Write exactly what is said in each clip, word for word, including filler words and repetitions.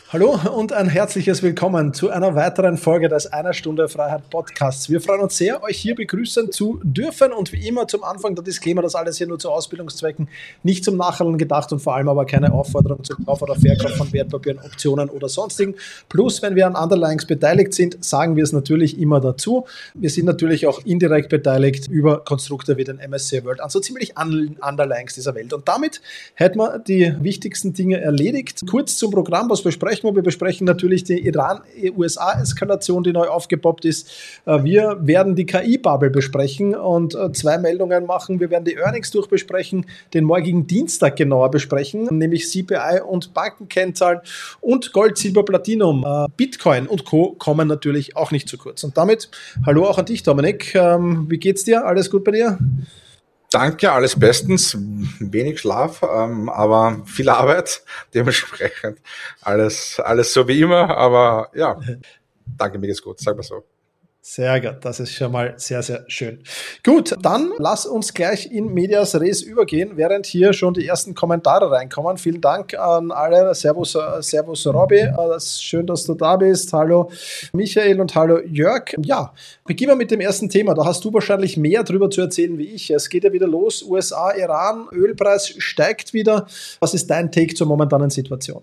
Hallo und ein herzliches Willkommen zu einer weiteren Folge des Einer Stunde Freiheit Podcasts. Wir freuen uns sehr, euch hier begrüßen zu dürfen und wie immer zum Anfang der Disclaimer, das alles hier nur zu Ausbildungszwecken, nicht zum Nachhalten gedacht und vor allem aber keine Aufforderung zum Kauf oder Verkauf von Wertpapieren, Optionen oder sonstigen. Plus, wenn wir an Underlyings beteiligt sind, sagen wir es natürlich immer dazu. Wir sind natürlich auch indirekt beteiligt über Konstrukte wie den M S C I World an so ziemlich allen Underlyings dieser Welt. Und damit hätten wir die wichtigsten Dinge erledigt. Kurz zum Programm, was besprechen wir? Wir besprechen natürlich die Iran-U S A-Eskalation, die neu aufgepoppt ist. Wir werden die K I-Bubble besprechen und zwei Meldungen machen. Wir werden die Earnings durchbesprechen, den morgigen Dienstag genauer besprechen, nämlich C P I und Bankenkennzahlen und Gold, Silber, Platinum, Bitcoin und Co. kommen natürlich auch nicht zu kurz. Und damit hallo auch an dich, Dominik. Wie geht's dir? Alles gut bei dir? Danke, alles bestens. Wenig Schlaf, ähm, aber viel Arbeit. Dementsprechend alles, alles so wie immer. Aber ja, danke, mir geht's gut. Sag mal so. Sehr gut, das ist schon mal sehr, sehr schön. Gut, dann lass uns gleich in Medias Res übergehen, während hier schon die ersten Kommentare reinkommen. Vielen Dank an alle. Servus, Servus Robby, schön, dass du da bist. Hallo Michael und hallo Jörg. Ja, beginnen wir mit dem ersten Thema. Da hast du wahrscheinlich mehr drüber zu erzählen wie ich. Es geht ja wieder los. U S A, Iran, Ölpreis steigt wieder. Was ist dein Take zur momentanen Situation?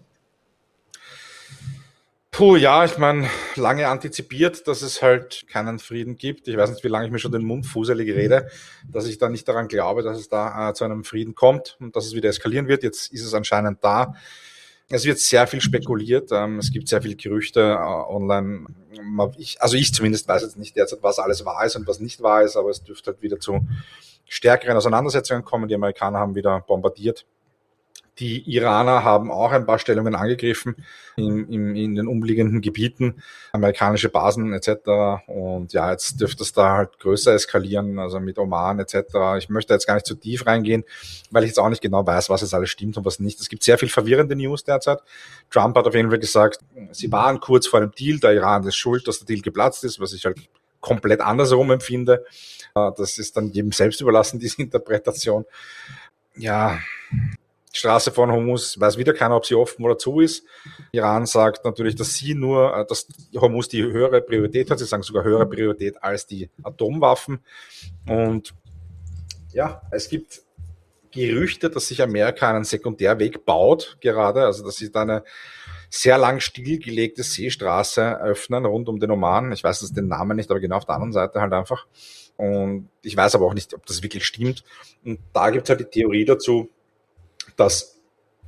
Puh, ja, ich meine, lange antizipiert, dass es halt keinen Frieden gibt. Ich weiß nicht, wie lange ich mir schon den Mund fuselig rede, dass ich da nicht daran glaube, dass es da äh, zu einem Frieden kommt und dass es wieder eskalieren wird. Jetzt ist es anscheinend da. Es wird sehr viel spekuliert. Ähm, es gibt sehr viele Gerüchte äh, online. Ich, also ich zumindest weiß jetzt nicht derzeit, was alles wahr ist und was nicht wahr ist, aber es dürfte halt wieder zu stärkeren Auseinandersetzungen kommen. Die Amerikaner haben wieder bombardiert. Die Iraner haben auch ein paar Stellungen angegriffen in, in, in den umliegenden Gebieten, amerikanische Basen et cetera. Und ja, jetzt dürfte es da halt größer eskalieren, also mit Oman et cetera. Ich möchte jetzt gar nicht zu tief reingehen, weil ich jetzt auch nicht genau weiß, was jetzt alles stimmt und was nicht. Es gibt sehr viel verwirrende News derzeit. Trump hat auf jeden Fall gesagt, sie waren kurz vor dem Deal, der Iran ist schuld, dass der Deal geplatzt ist, was ich halt komplett andersherum empfinde. Das ist dann jedem selbst überlassen, diese Interpretation. Ja, Straße von Hormuz, weiß wieder keiner, ob sie offen oder zu ist. Iran sagt natürlich, dass sie nur, dass Hormuz die höhere Priorität hat. Sie sagen sogar höhere Priorität als die Atomwaffen. Und ja, es gibt Gerüchte, dass sich Amerika einen Sekundärweg baut gerade, also dass sie da eine sehr lang stillgelegte Seestraße öffnen rund um den Oman. Ich weiß jetzt den Namen nicht, aber genau auf der anderen Seite halt einfach. Und ich weiß aber auch nicht, ob das wirklich stimmt. Und da gibt es halt die Theorie dazu, dass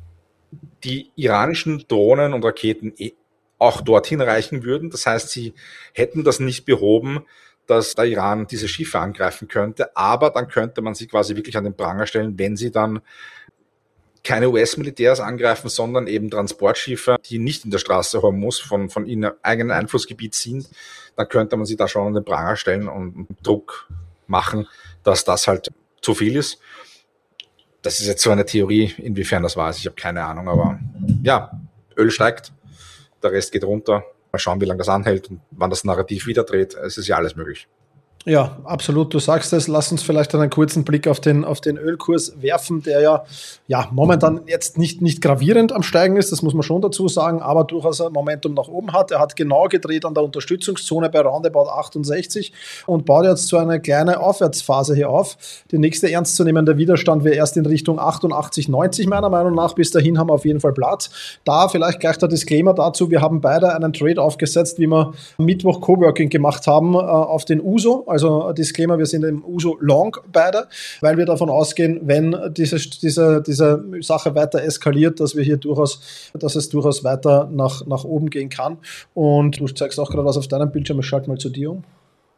die iranischen Drohnen und Raketen auch dorthin reichen würden. Das heißt, sie hätten das nicht behoben, dass der Iran diese Schiffe angreifen könnte. Aber dann könnte man sie quasi wirklich an den Pranger stellen, wenn sie dann keine U S-Militärs angreifen, sondern eben Transportschiffe, die nicht in der Straße Hormuz von, von ihrem eigenen Einflussgebiet sind. Dann könnte man sie da schon an den Pranger stellen und Druck machen, dass das halt zu viel ist. Das ist jetzt so eine Theorie, inwiefern das war. Ich habe keine Ahnung, aber ja, Öl steigt, der Rest geht runter. Mal schauen, wie lange das anhält und wann das Narrativ wieder dreht. Es ist ja alles möglich. Ja, absolut. Du sagst es. Lass uns vielleicht einen kurzen Blick auf den, auf den Ölkurs werfen, der ja, ja momentan jetzt nicht, nicht gravierend am Steigen ist, das muss man schon dazu sagen, aber durchaus ein Momentum nach oben hat. Er hat genau gedreht an der Unterstützungszone bei roundabout achtundsechzig und baut jetzt so eine kleine Aufwärtsphase hier auf. Die nächste ernstzunehmende Widerstand wäre erst in Richtung achtundachtzig, neunzig meiner Meinung nach. Bis dahin haben wir auf jeden Fall Platz. Da vielleicht gleich der Disclaimer dazu. Wir haben beide einen Trade aufgesetzt, wie wir am Mittwoch Coworking gemacht haben, auf den U S O. Also Disclaimer, wir sind im U S O Long beide, weil wir davon ausgehen, wenn diese, diese, diese Sache weiter eskaliert, dass wir hier durchaus, dass es durchaus weiter nach, nach oben gehen kann. Und du zeigst auch gerade was auf deinem Bildschirm, ich schalte mal zu dir um.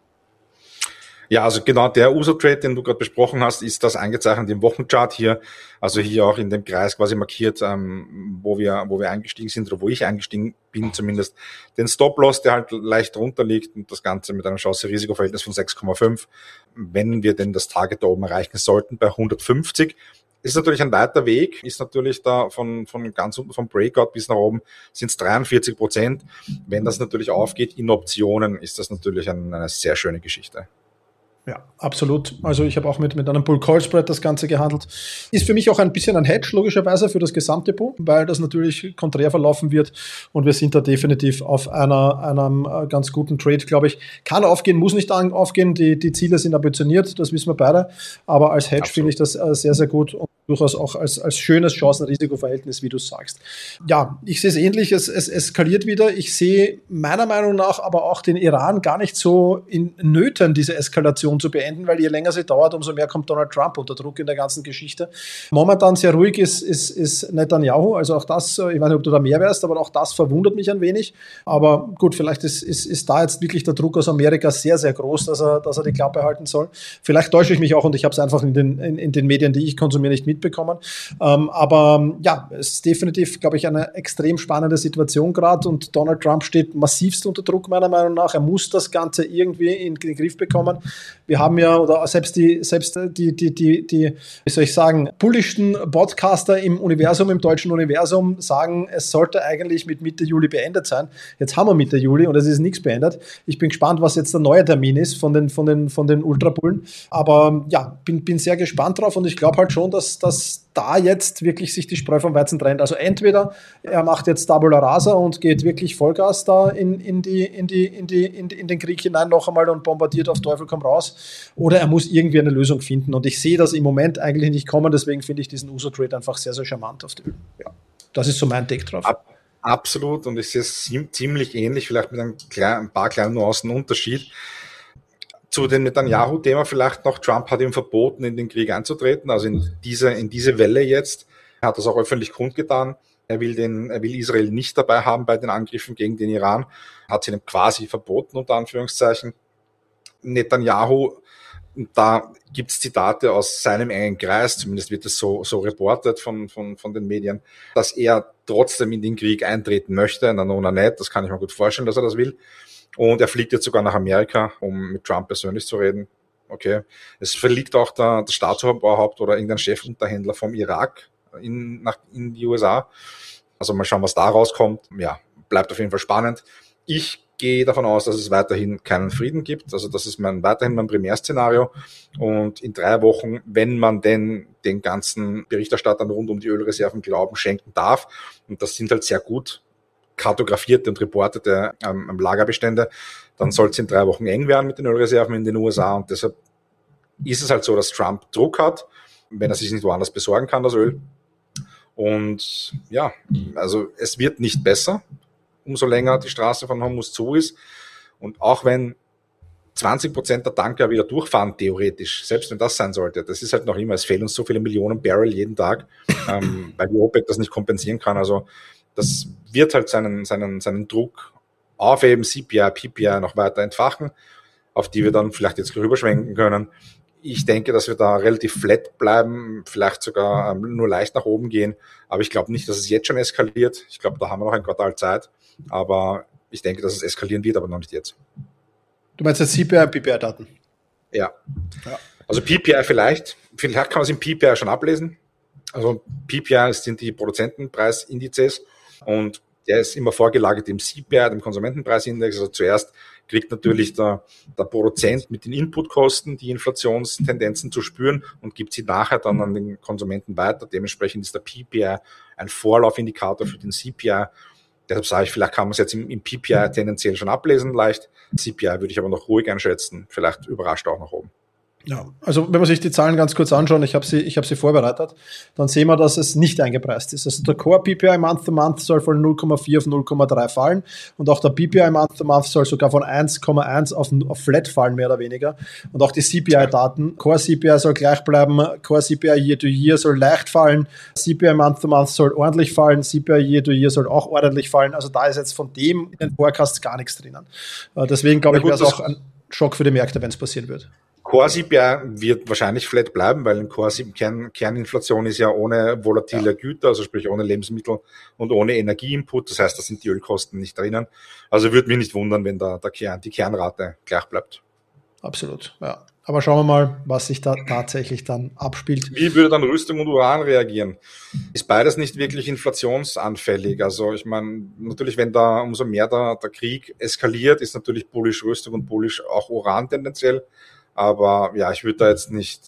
Ja, also genau der U S O-Trade, den du gerade besprochen hast, ist das eingezeichnet im Wochenchart hier, also hier auch in dem Kreis quasi markiert, ähm, wo wir wo wir eingestiegen sind oder wo ich eingestiegen bin zumindest. Den Stop-Loss, der halt leicht drunter liegt und das Ganze mit einem Chance-Risiko-Verhältnis von sechs Komma fünf, wenn wir denn das Target da oben erreichen sollten bei hundertfünfzig. Ist natürlich ein weiter Weg, ist natürlich da von, von ganz unten vom Breakout bis nach oben sind es dreiundvierzig Prozent. Wenn das natürlich aufgeht in Optionen, ist das natürlich ein, eine sehr schöne Geschichte. Ja, absolut. Also ich habe auch mit, mit einem Bull-Call-Spread das Ganze gehandelt. Ist für mich auch ein bisschen ein Hedge, logischerweise, für das Gesamtdepot, weil das natürlich konträr verlaufen wird und wir sind da definitiv auf einer, einem ganz guten Trade, glaube ich. Kann aufgehen, muss nicht aufgehen, die, die Ziele sind ambitioniert, das wissen wir beide, aber als Hedge finde ich das sehr, sehr gut und durchaus auch als, als schönes Chancen-Risiko-Verhältnis, wie du sagst. Ja, ich sehe es ähnlich, es, es eskaliert wieder. Ich sehe meiner Meinung nach aber auch den Iran gar nicht so in Nöten, diese Eskalation zu beenden, weil je länger sie dauert, umso mehr kommt Donald Trump unter Druck in der ganzen Geschichte. Momentan sehr ruhig ist, ist, ist Netanyahu, also auch das, ich weiß nicht, ob du da mehr weißt, aber auch das verwundert mich ein wenig. Aber gut, vielleicht ist, ist, ist da jetzt wirklich der Druck aus Amerika sehr, sehr groß, dass er, dass er die Klappe halten soll. Vielleicht täusche ich mich auch und ich habe es einfach in den, in, in den Medien, die ich konsumiere, nicht mitbekommen. Ähm, aber ja, es ist definitiv, glaube ich, eine extrem spannende Situation gerade und Donald Trump steht massivst unter Druck, meiner Meinung nach. Er muss das Ganze irgendwie in den Griff bekommen. Wir haben ja, oder selbst die, selbst die, die, die, die, wie soll ich sagen, bullischsten Podcaster im Universum, im deutschen Universum, sagen, es sollte eigentlich mit Mitte Juli beendet sein. Jetzt haben wir Mitte Juli und es ist nichts beendet. Ich bin gespannt, was jetzt der neue Termin ist von den, von den, von den Ultrabullen. Aber ja, bin, bin sehr gespannt drauf und ich glaube halt schon, dass, dass da jetzt wirklich sich die Spreu vom Weizen trennt. Also entweder er macht jetzt Tabula Rasa und geht wirklich Vollgas da in, in, die, in, die, in, die, in, die, in den Krieg hinein noch einmal und bombardiert auf Teufel komm raus, oder er muss irgendwie eine Lösung finden. Und ich sehe das im Moment eigentlich nicht kommen, deswegen finde ich diesen U S O-Trade einfach sehr, sehr charmant auf dem Öl. Ja, das ist so mein Take drauf. Ab, absolut, und ich sehe es ziemlich ähnlich, vielleicht mit einem kleinen, ein paar kleinen Nuancen Unterschied. Zu dem Netanyahu-Thema vielleicht noch, Trump hat ihm verboten, in den Krieg einzutreten, also in diese, in diese Welle jetzt. Er hat das auch öffentlich kundgetan. Er will den, er will Israel nicht dabei haben bei den Angriffen gegen den Iran, hat sie ihm quasi verboten, unter Anführungszeichen. Netanyahu, da gibt's Zitate aus seinem engen Kreis, zumindest wird es so, so reportet von, von, von den Medien, dass er trotzdem in den Krieg eintreten möchte, na nona nicht, das kann ich mir gut vorstellen, dass er das will. Und er fliegt jetzt sogar nach Amerika, um mit Trump persönlich zu reden. Okay. Es verliegt auch der, der Staatsoberhaupt oder irgendein Chefunterhändler vom Irak in, nach, in die U S A. Also mal schauen, was da rauskommt. Ja, bleibt auf jeden Fall spannend. Ich gehe davon aus, dass es weiterhin keinen Frieden gibt. Also das ist mein, weiterhin mein Primärszenario. Und in drei Wochen, wenn man denn den ganzen Berichterstattern rund um die Ölreserven Glauben schenken darf, und das sind halt sehr gut kartografierte und reportete ähm, Lagerbestände, dann soll es in drei Wochen eng werden mit den Ölreserven in den U S A und deshalb ist es halt so, dass Trump Druck hat, wenn er sich nicht woanders besorgen kann, das Öl. Und ja, also es wird nicht besser, umso länger die Straße von Hormuz zu ist. Und auch wenn zwanzig Prozent der Tanker wieder durchfahren, theoretisch, selbst wenn das sein sollte, das ist halt noch immer, es fehlen uns so viele Millionen Barrel jeden Tag, ähm, weil die OPEC das nicht kompensieren kann. Also das wird halt seinen, seinen, seinen Druck auf eben C P I, P P I noch weiter entfachen, auf die wir dann vielleicht jetzt rüberschwenken können. Ich denke, dass wir da relativ flat bleiben, vielleicht sogar ähm, nur leicht nach oben gehen. Aber ich glaube nicht, dass es jetzt schon eskaliert. Ich glaube, da haben wir noch ein Quartal Zeit. Aber ich denke, dass es eskalieren wird, aber noch nicht jetzt. Du meinst jetzt C P I und P P I-Daten? Ja. ja. Also P P I vielleicht. Vielleicht kann man es im P P I schon ablesen. Also P P I sind die Produzentenpreisindizes. Und der ist immer vorgelagert dem C P I, dem Konsumentenpreisindex. Also zuerst kriegt natürlich der, der Produzent mit den Inputkosten die Inflationstendenzen zu spüren und gibt sie nachher dann an den Konsumenten weiter. Dementsprechend ist der P P I ein Vorlaufindikator für den C P I. Deshalb sage ich, vielleicht kann man es jetzt im, im P P I tendenziell schon ablesen leicht. C P I würde ich aber noch ruhig einschätzen. Vielleicht überrascht auch nach oben. Ja, also wenn man sich die Zahlen ganz kurz anschaut, ich habe sie, ich habe sie vorbereitet, dann sehen wir, dass es nicht eingepreist ist. Also der Core P P I Month-to-Month soll von null Komma vier auf null Komma drei fallen und auch der P P I Month-to-Month soll sogar von eins Komma eins auf, auf Flat fallen, mehr oder weniger. Und auch die C P I-Daten, Core C P I soll gleich bleiben, Core C P I Year-to-Year soll leicht fallen, C P I Month-to-Month soll ordentlich fallen, C P I Year-to-Year soll auch ordentlich fallen. Also da ist jetzt von dem in den Forecasts gar nichts drinnen. Deswegen glaube ich, wäre es auch ein Schock für die Märkte, wenn es passieren wird. Core C P I wird wahrscheinlich flat bleiben, weil ein Core Kern, Kerninflation ist ja ohne volatile ja. Güter, also sprich ohne Lebensmittel und ohne Energieinput. Das heißt, da sind die Ölkosten nicht drinnen. Also würde mich nicht wundern, wenn da der Kern, die Kernrate gleich bleibt. Absolut, ja. Aber schauen wir mal, was sich da tatsächlich dann abspielt. Wie würde dann Rüstung und Uran reagieren? Ist beides nicht wirklich inflationsanfällig? Also ich meine, natürlich, wenn da umso mehr der, der Krieg eskaliert, ist natürlich bullish Rüstung und bullish auch Uran tendenziell. Aber ja, ich würde da jetzt nicht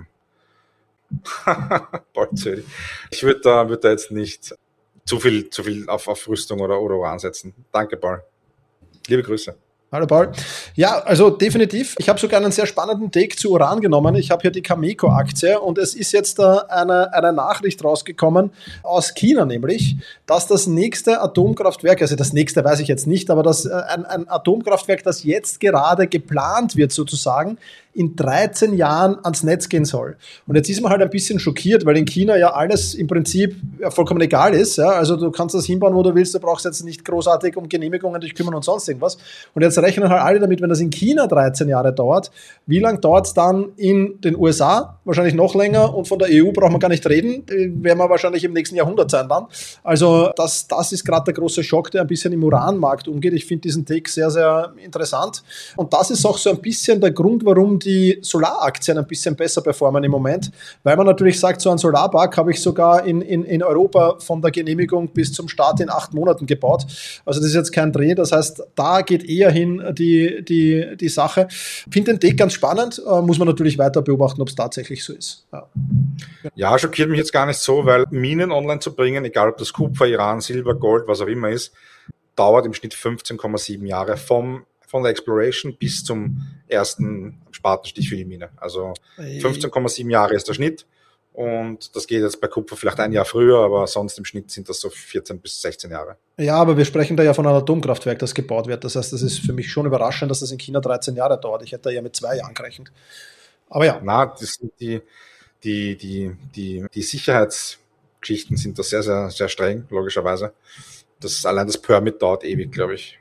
ich würde da, würd da jetzt nicht zu viel, zu viel auf, auf Rüstung oder, oder Uran setzen. Danke, Paul. Liebe Grüße. Hallo Paul. Ja, also definitiv. Ich habe sogar einen sehr spannenden Take zu Uran genommen. Ich habe hier die Cameco-Aktie und es ist jetzt da eine, eine Nachricht rausgekommen aus China nämlich, dass das nächste Atomkraftwerk, also das nächste weiß ich jetzt nicht, aber das, ein, ein Atomkraftwerk, das jetzt gerade geplant wird sozusagen, in dreizehn Jahren ans Netz gehen soll. Und jetzt ist man halt ein bisschen schockiert, weil in China ja alles im Prinzip vollkommen egal ist. Ja? Also du kannst das hinbauen, wo du willst, du brauchst jetzt nicht großartig um Genehmigungen dich kümmern und sonst irgendwas. Und jetzt rechnen halt alle damit, wenn das in China dreizehn Jahre dauert, wie lange dauert es dann in den U S A? Wahrscheinlich noch länger, und von der E U braucht man gar nicht reden, werden wir wahrscheinlich im nächsten Jahrhundert sein dann. Also das, das ist gerade der große Schock, der ein bisschen im Uranmarkt umgeht. Ich finde diesen Take sehr, sehr interessant. Und das ist auch so ein bisschen der Grund, warum die Solaraktien ein bisschen besser performen im Moment, weil man natürlich sagt, so ein Solarpark habe ich sogar in, in, in Europa von der Genehmigung bis zum Start in acht Monaten gebaut. Also das ist jetzt kein Dreh, das heißt, da geht eher hin die, die, die Sache. Finde den Take ganz spannend, äh, muss man natürlich weiter beobachten, ob es tatsächlich so ist. Ja. Ja, schockiert mich jetzt gar nicht so, weil Minen online zu bringen, egal ob das Kupfer, Iran, Silber, Gold, was auch immer ist, dauert im Schnitt fünfzehn Komma sieben Jahre vom von der Exploration bis zum ersten Spatenstich für die Mine. Also fünfzehn Komma sieben Jahre ist der Schnitt, und das geht jetzt bei Kupfer vielleicht ein Jahr früher, aber sonst im Schnitt sind das so vierzehn bis sechzehn Jahre. Ja, aber wir sprechen da ja von einem Atomkraftwerk, das gebaut wird. Das heißt, das ist für mich schon überraschend, dass das in China dreizehn Jahre dauert. Ich hätte da ja mit zwei Jahren gerechnet. Aber ja. Na, das sind die, die, die, die, die Sicherheitsgeschichten sind da sehr, sehr, sehr streng, logischerweise. Das, allein das Permit dauert ewig, glaube ich.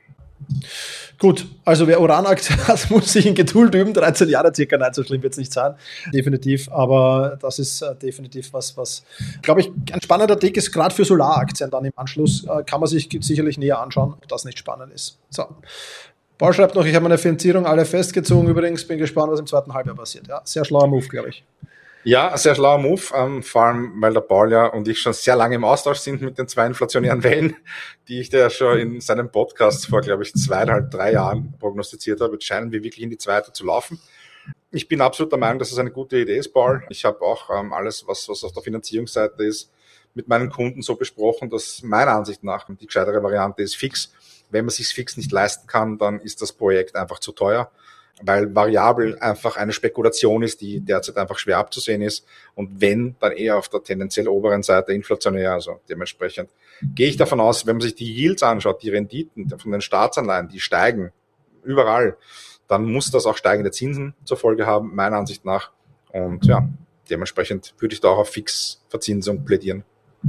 Gut, also wer Uranaktien hat, muss sich in Geduld üben. dreizehn Jahre circa, nein, so schlimm wird es nicht sein. Definitiv, aber das ist äh, definitiv was, was, glaube ich, ein spannender Take ist, gerade für Solaraktien dann im Anschluss. Äh, kann man sich sicherlich näher anschauen, ob das nicht spannend ist. So. Paul schreibt noch, ich habe meine Finanzierung alle festgezogen. Übrigens bin gespannt, was im zweiten Halbjahr passiert. Ja, sehr schlauer Move, glaube ich. Ja, sehr schlauer Move, ähm, vor allem, weil der Paul ja und ich schon sehr lange im Austausch sind mit den zwei inflationären Wellen, die ich da ja schon in seinem Podcast vor, glaube ich, zweieinhalb, drei Jahren prognostiziert habe. Jetzt scheinen wir wirklich in die zweite zu laufen. Ich bin absolut der Meinung, dass es eine gute Idee ist, Paul. Ich habe auch ähm, alles, was, was auf der Finanzierungsseite ist, mit meinen Kunden so besprochen, dass meiner Ansicht nach die gescheitere Variante ist fix. Wenn man sich fix nicht leisten kann, dann ist das Projekt einfach zu teuer, weil variabel einfach eine Spekulation ist, die derzeit einfach schwer abzusehen ist, und wenn, dann eher auf der tendenziell oberen Seite inflationär, also dementsprechend gehe ich davon aus, wenn man sich die Yields anschaut, die Renditen von den Staatsanleihen, die steigen überall, dann muss das auch steigende Zinsen zur Folge haben, meiner Ansicht nach, und ja, dementsprechend würde ich da auch auf Fixverzinsung plädieren.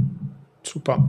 Super.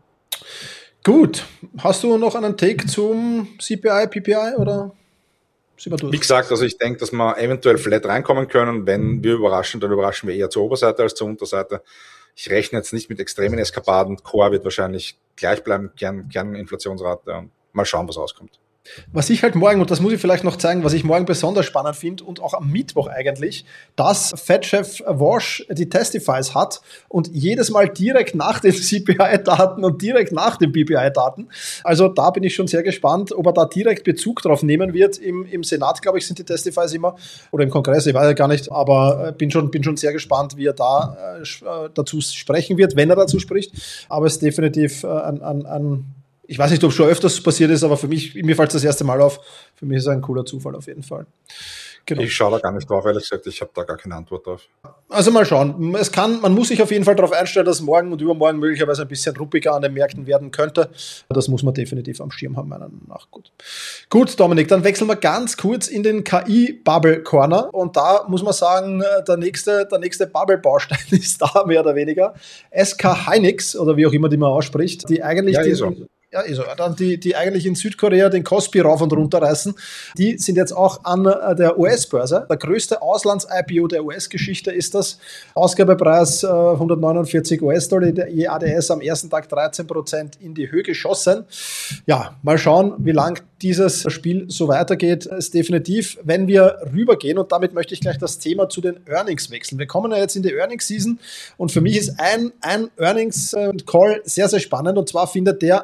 Gut, hast du noch einen Take zum C P I, P P I oder? Wie gesagt, also ich denke, dass wir eventuell flat reinkommen können. Wenn wir überraschen, dann überraschen wir eher zur Oberseite als zur Unterseite. Ich rechne jetzt nicht mit extremen Eskapaden. Core wird wahrscheinlich gleich bleiben, Kern, Kerninflationsrate, und mal schauen, was rauskommt. Was ich halt morgen, und das muss ich vielleicht noch zeigen, was ich morgen besonders spannend finde und auch am Mittwoch eigentlich, dass Fed-Chef Walsh die Testifies hat und jedes Mal direkt nach den C P I-Daten und direkt nach den P P I-Daten. Also da bin ich schon sehr gespannt, ob er da direkt Bezug drauf nehmen wird. Im, im Senat, glaube ich, sind die Testifies immer, oder im Kongress, ich weiß ja gar nicht, aber bin schon, bin schon sehr gespannt, wie er da äh, dazu sprechen wird, wenn er dazu spricht. Aber es ist definitiv äh, ein, ein, ein ich weiß nicht, ob es schon öfters passiert ist, aber für mich, mir fällt es das erste Mal auf. Für mich ist es ein cooler Zufall auf jeden Fall. Genau. Ich schaue da gar nicht drauf, ehrlich gesagt, ich habe da gar keine Antwort drauf. Also mal schauen. Es kann, man muss sich auf jeden Fall darauf einstellen, dass morgen und übermorgen möglicherweise ein bisschen ruppiger an den Märkten werden könnte. Das muss man definitiv am Schirm haben, meiner Meinung nach. Gut. Gut, Dominik, dann wechseln wir ganz kurz in den K I-Bubble-Corner. Und da muss man sagen, der nächste, der nächste Bubble-Baustein ist da, mehr oder weniger. S K Hynix, oder wie auch immer die man ausspricht, die eigentlich... Ja, die, so. Ja, also dann die, die eigentlich in Südkorea den Kospi rauf und runter reißen, die sind jetzt auch an der U S-Börse. Der größte Auslands-I P O der U S-Geschichte ist das. Ausgabepreis äh, hundertneunundvierzig US-Dollar, je A D S am ersten Tag dreizehn Prozent in die Höhe geschossen. Ja, mal schauen, wie lang dieses Spiel so weitergeht. Ist definitiv, wenn wir rübergehen, und damit möchte ich gleich das Thema zu den Earnings wechseln. Wir kommen ja jetzt in die Earnings-Season, und für mich ist ein, ein Earnings-Call sehr, sehr spannend, und zwar findet der am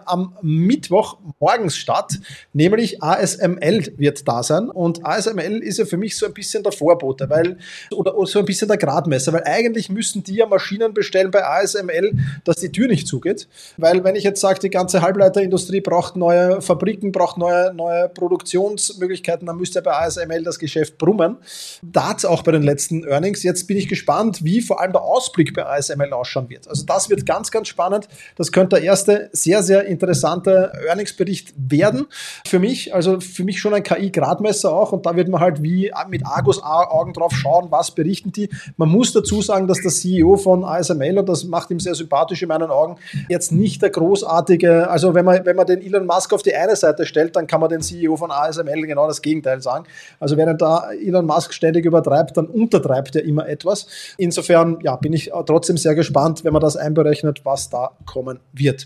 Mittwoch morgens statt, nämlich A S M L wird da sein. Und A S M L ist ja für mich so ein bisschen der Vorbote, weil, oder, oder so ein bisschen der Gradmesser, weil eigentlich müssen die ja Maschinen bestellen bei A S M L, dass die Tür nicht zugeht. Weil wenn ich jetzt sage, die ganze Halbleiterindustrie braucht neue Fabriken, braucht neue, neue Produktionsmöglichkeiten, dann müsste ja bei A S M L das Geschäft brummen. Da hat es auch bei den letzten Earnings. Jetzt bin ich gespannt, wie vor allem der Ausblick bei A S M L ausschauen wird. Also das wird ganz, ganz spannend. Das könnte der erste sehr, sehr interessante Earnings-Bericht werden für mich. Also für mich schon ein K I-Gradmesser auch. Und da wird man halt wie mit Argus-Augen drauf schauen, was berichten die. Man muss dazu sagen, dass der C E O von A S M L, und das macht ihm sehr sympathisch in meinen Augen, jetzt nicht der großartige, also wenn man, wenn man den Elon Musk auf die eine Seite stellt, dann kann man den C E O von A S M L genau das Gegenteil sagen. Also während da Elon Musk ständig übertreibt, dann untertreibt er immer etwas. Insofern ja, bin ich trotzdem sehr gespannt, wenn man das einberechnet, was da kommen wird.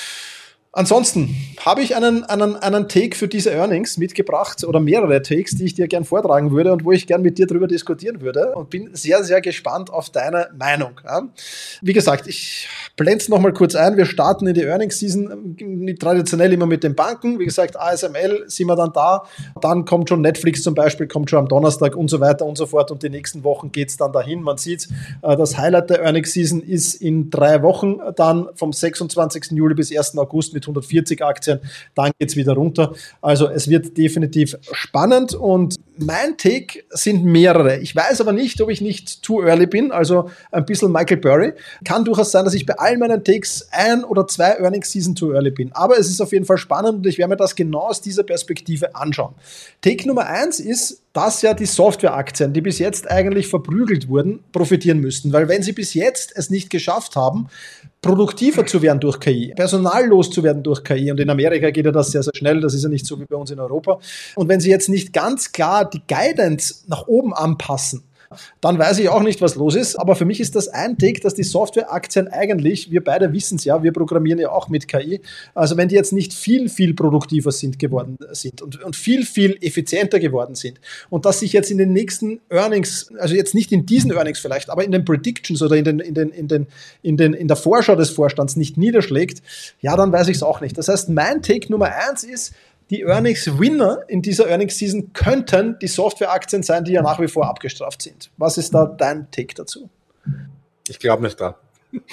Ansonsten habe ich einen, einen, einen Take für diese Earnings mitgebracht oder mehrere Takes, die ich dir gern vortragen würde und wo ich gern mit dir drüber diskutieren würde und bin sehr, sehr gespannt auf deine Meinung. Ja. Wie gesagt, ich blende es nochmal kurz ein. Wir starten in die Earnings-Season traditionell immer mit den Banken. Wie gesagt, A S M L sind wir dann da. Dann kommt schon Netflix zum Beispiel, kommt schon am Donnerstag und so weiter und so fort und die nächsten Wochen geht es dann dahin. Man sieht, das Highlight der Earnings-Season ist in drei Wochen dann vom sechsundzwanzigsten Juli bis ersten August mit hundertvierzig Aktien, dann geht es wieder runter. Also es wird definitiv spannend und mein Take sind mehrere. Ich weiß aber nicht, ob ich nicht too early bin, also ein bisschen Michael Burry. Kann durchaus sein, dass ich bei allen meinen Takes ein oder zwei Earnings Season too early bin. Aber es ist auf jeden Fall spannend und ich werde mir das genau aus dieser Perspektive anschauen. Take Nummer eins ist, dass ja die Softwareaktien, die bis jetzt eigentlich verprügelt wurden, profitieren müssten. Weil wenn sie bis jetzt es nicht geschafft haben, produktiver zu werden durch K I, personallos zu werden durch K I, und in Amerika geht ja das sehr, sehr schnell, das ist ja nicht so wie bei uns in Europa. Und wenn sie jetzt nicht ganz klar die Guidance nach oben anpassen, dann weiß ich auch nicht, was los ist. Aber für mich ist das ein Take, dass die Softwareaktien eigentlich, wir beide wissen es ja, wir programmieren ja auch mit K I, also wenn die jetzt nicht viel, viel produktiver sind geworden sind und, und viel, viel effizienter geworden sind und dass sich jetzt in den nächsten Earnings, also jetzt nicht in diesen Earnings vielleicht, aber in den Predictions oder in, den, in, den, in, den, in, den, in der Vorschau des Vorstands nicht niederschlägt, ja, dann weiß ich es auch nicht. Das heißt, mein Take Nummer eins ist, die Earnings-Winner in dieser Earnings-Season könnten die Softwareaktien sein, die ja nach wie vor abgestraft sind. Was ist da dein Take dazu? Ich glaube nicht dran.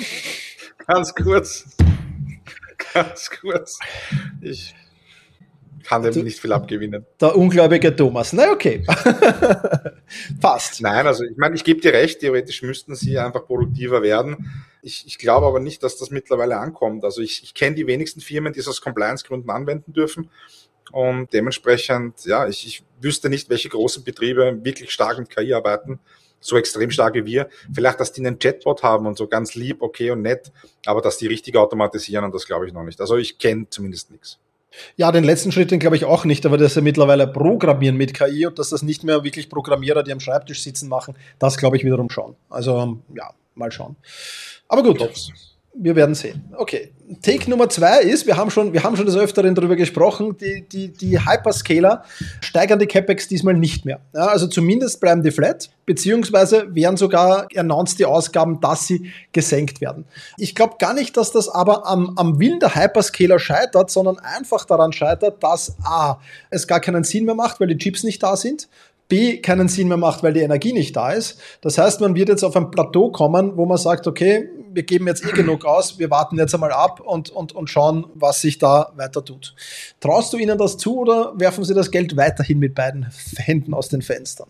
Ganz kurz. Ganz kurz. Ich kann dem nicht viel abgewinnen. Der ungläubige Thomas. Na okay. Passt. Nein, also ich meine, ich gebe dir recht, theoretisch müssten sie einfach produktiver werden. Ich, ich glaube aber nicht, dass das mittlerweile ankommt. Also ich, ich kenne die wenigsten Firmen, die es aus Compliance-Gründen anwenden dürfen. Und dementsprechend, ja, ich, ich wüsste nicht, welche großen Betriebe wirklich stark mit K I arbeiten, so extrem stark wie wir. Vielleicht, dass die einen Chatbot haben und so ganz lieb, okay und nett, aber dass die richtig automatisieren, und das glaube ich noch nicht. Also ich kenne zumindest nichts. Ja, den letzten Schritt, den glaube ich auch nicht, aber dass sie mittlerweile programmieren mit K I und dass das nicht mehr wirklich Programmierer, die am Schreibtisch sitzen, machen, das glaube ich wiederum schon. Also ja, mal schauen. Aber gut. Tops. Wir werden sehen. Okay. Take Nummer zwei ist, wir haben schon, wir haben schon des Öfteren darüber gesprochen, die, die, die Hyperscaler steigern die CapEx diesmal nicht mehr. Ja, also zumindest bleiben die flat, beziehungsweise werden sogar announced die Ausgaben, dass sie gesenkt werden. Ich glaube gar nicht, dass das aber am, am Willen der Hyperscaler scheitert, sondern einfach daran scheitert, dass A, es gar keinen Sinn mehr macht, weil die Chips nicht da sind, B, keinen Sinn mehr macht, weil die Energie nicht da ist. Das heißt, man wird jetzt auf ein Plateau kommen, wo man sagt, okay, wir geben jetzt eh genug aus, wir warten jetzt einmal ab und, und, und schauen, was sich da weiter tut. Traust du ihnen das zu oder werfen sie das Geld weiterhin mit beiden Händen aus den Fenstern?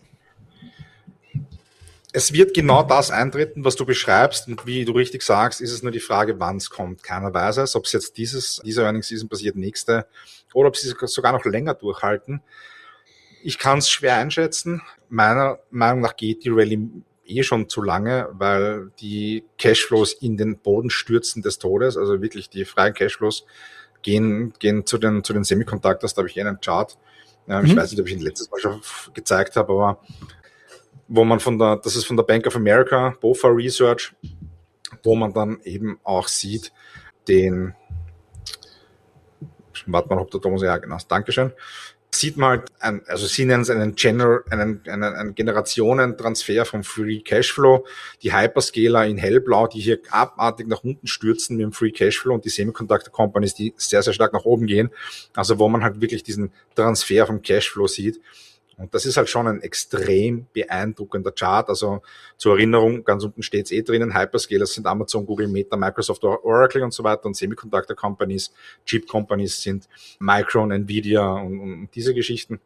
Es wird genau das eintreten, was du beschreibst, und wie du richtig sagst, ist es nur die Frage, wann es kommt. Keiner weiß es, ob es jetzt dieses, diese Earnings Season passiert, nächste, oder ob sie sogar noch länger durchhalten. Ich kann es schwer einschätzen. Meiner Meinung nach geht die Rallye eh schon zu lange, weil die Cashflows in den Boden stürzen des Todes, also wirklich die freien Cashflows gehen gehen zu den zu den Semiconductors. Da habe ich einen Chart. Ähm, mhm. Ich weiß nicht, ob ich ihn letztes Mal schon gezeigt habe, aber wo man von der, das ist von der Bank of America, B O F A Research, wo man dann eben auch sieht, den, warte mal, ob der Thomas, ja genau, Dankeschön, sieht man halt, ein, also sie nennen es einen, Gener, einen, einen, einen Generationentransfer vom Free Cashflow. Die Hyperscaler in hellblau, die hier abartig nach unten stürzen mit dem Free Cashflow und die Semiconductor Companies, die sehr, sehr stark nach oben gehen. Also wo man halt wirklich diesen Transfer vom Cashflow sieht. Und das ist halt schon ein extrem beeindruckender Chart. Also zur Erinnerung, ganz unten steht es eh drinnen, Hyperscalers sind Amazon, Google, Meta, Microsoft, Oracle und so weiter und Semiconductor Companies, Chip Companies sind Micron, Nvidia und, und diese Geschichten.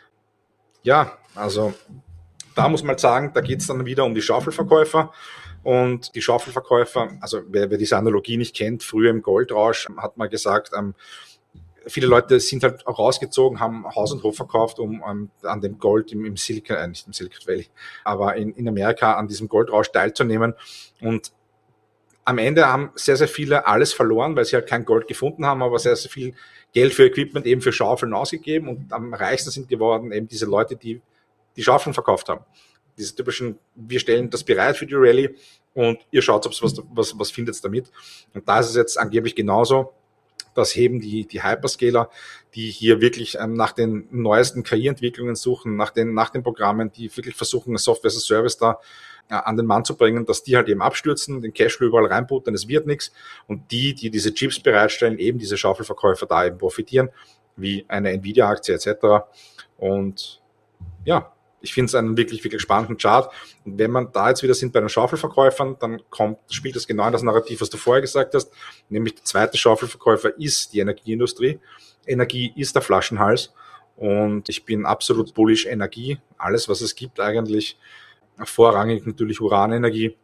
Ja, also da muss man sagen, da geht es dann wieder um die Schaufelverkäufer. Und die Schaufelverkäufer, also wer, wer diese Analogie nicht kennt, früher im Goldrausch hat man gesagt, ähm, viele Leute sind halt auch rausgezogen, haben Haus und Hof verkauft, um um an dem Gold im, im Silicon, äh, nicht im Silicon Valley, aber in, in Amerika an diesem Goldrausch teilzunehmen. Und am Ende haben sehr, sehr viele alles verloren, weil sie halt kein Gold gefunden haben, aber sehr, sehr viel Geld für Equipment, eben für Schaufeln ausgegeben. Und am reichsten sind geworden eben diese Leute, die die Schaufeln verkauft haben. Diese typischen, wir stellen das bereit für die Rallye und ihr schaut, ob's was, was, was findet damit. Und da ist es jetzt angeblich genauso. Das heben die, die Hyperscaler, die hier wirklich ähm, nach den neuesten K I-Entwicklungen suchen, nach den, nach den Programmen, die wirklich versuchen, Software as a Service da äh, an den Mann zu bringen, dass die halt eben abstürzen, den Cashflow überall reinputtern, es wird nichts. Und die, die diese Chips bereitstellen, eben diese Schaufelverkäufer da eben profitieren, wie eine Nvidia-Aktie et cetera. Und ja, ich finde es einen wirklich, wirklich spannenden Chart. Und wenn man da jetzt wieder sind bei den Schaufelverkäufern, dann kommt, spielt das genau in das Narrativ, was du vorher gesagt hast. Nämlich der zweite Schaufelverkäufer ist die Energieindustrie. Energie ist der Flaschenhals. Und ich bin absolut bullish Energie. Alles, was es gibt eigentlich. Vorrangig natürlich Uranenergie.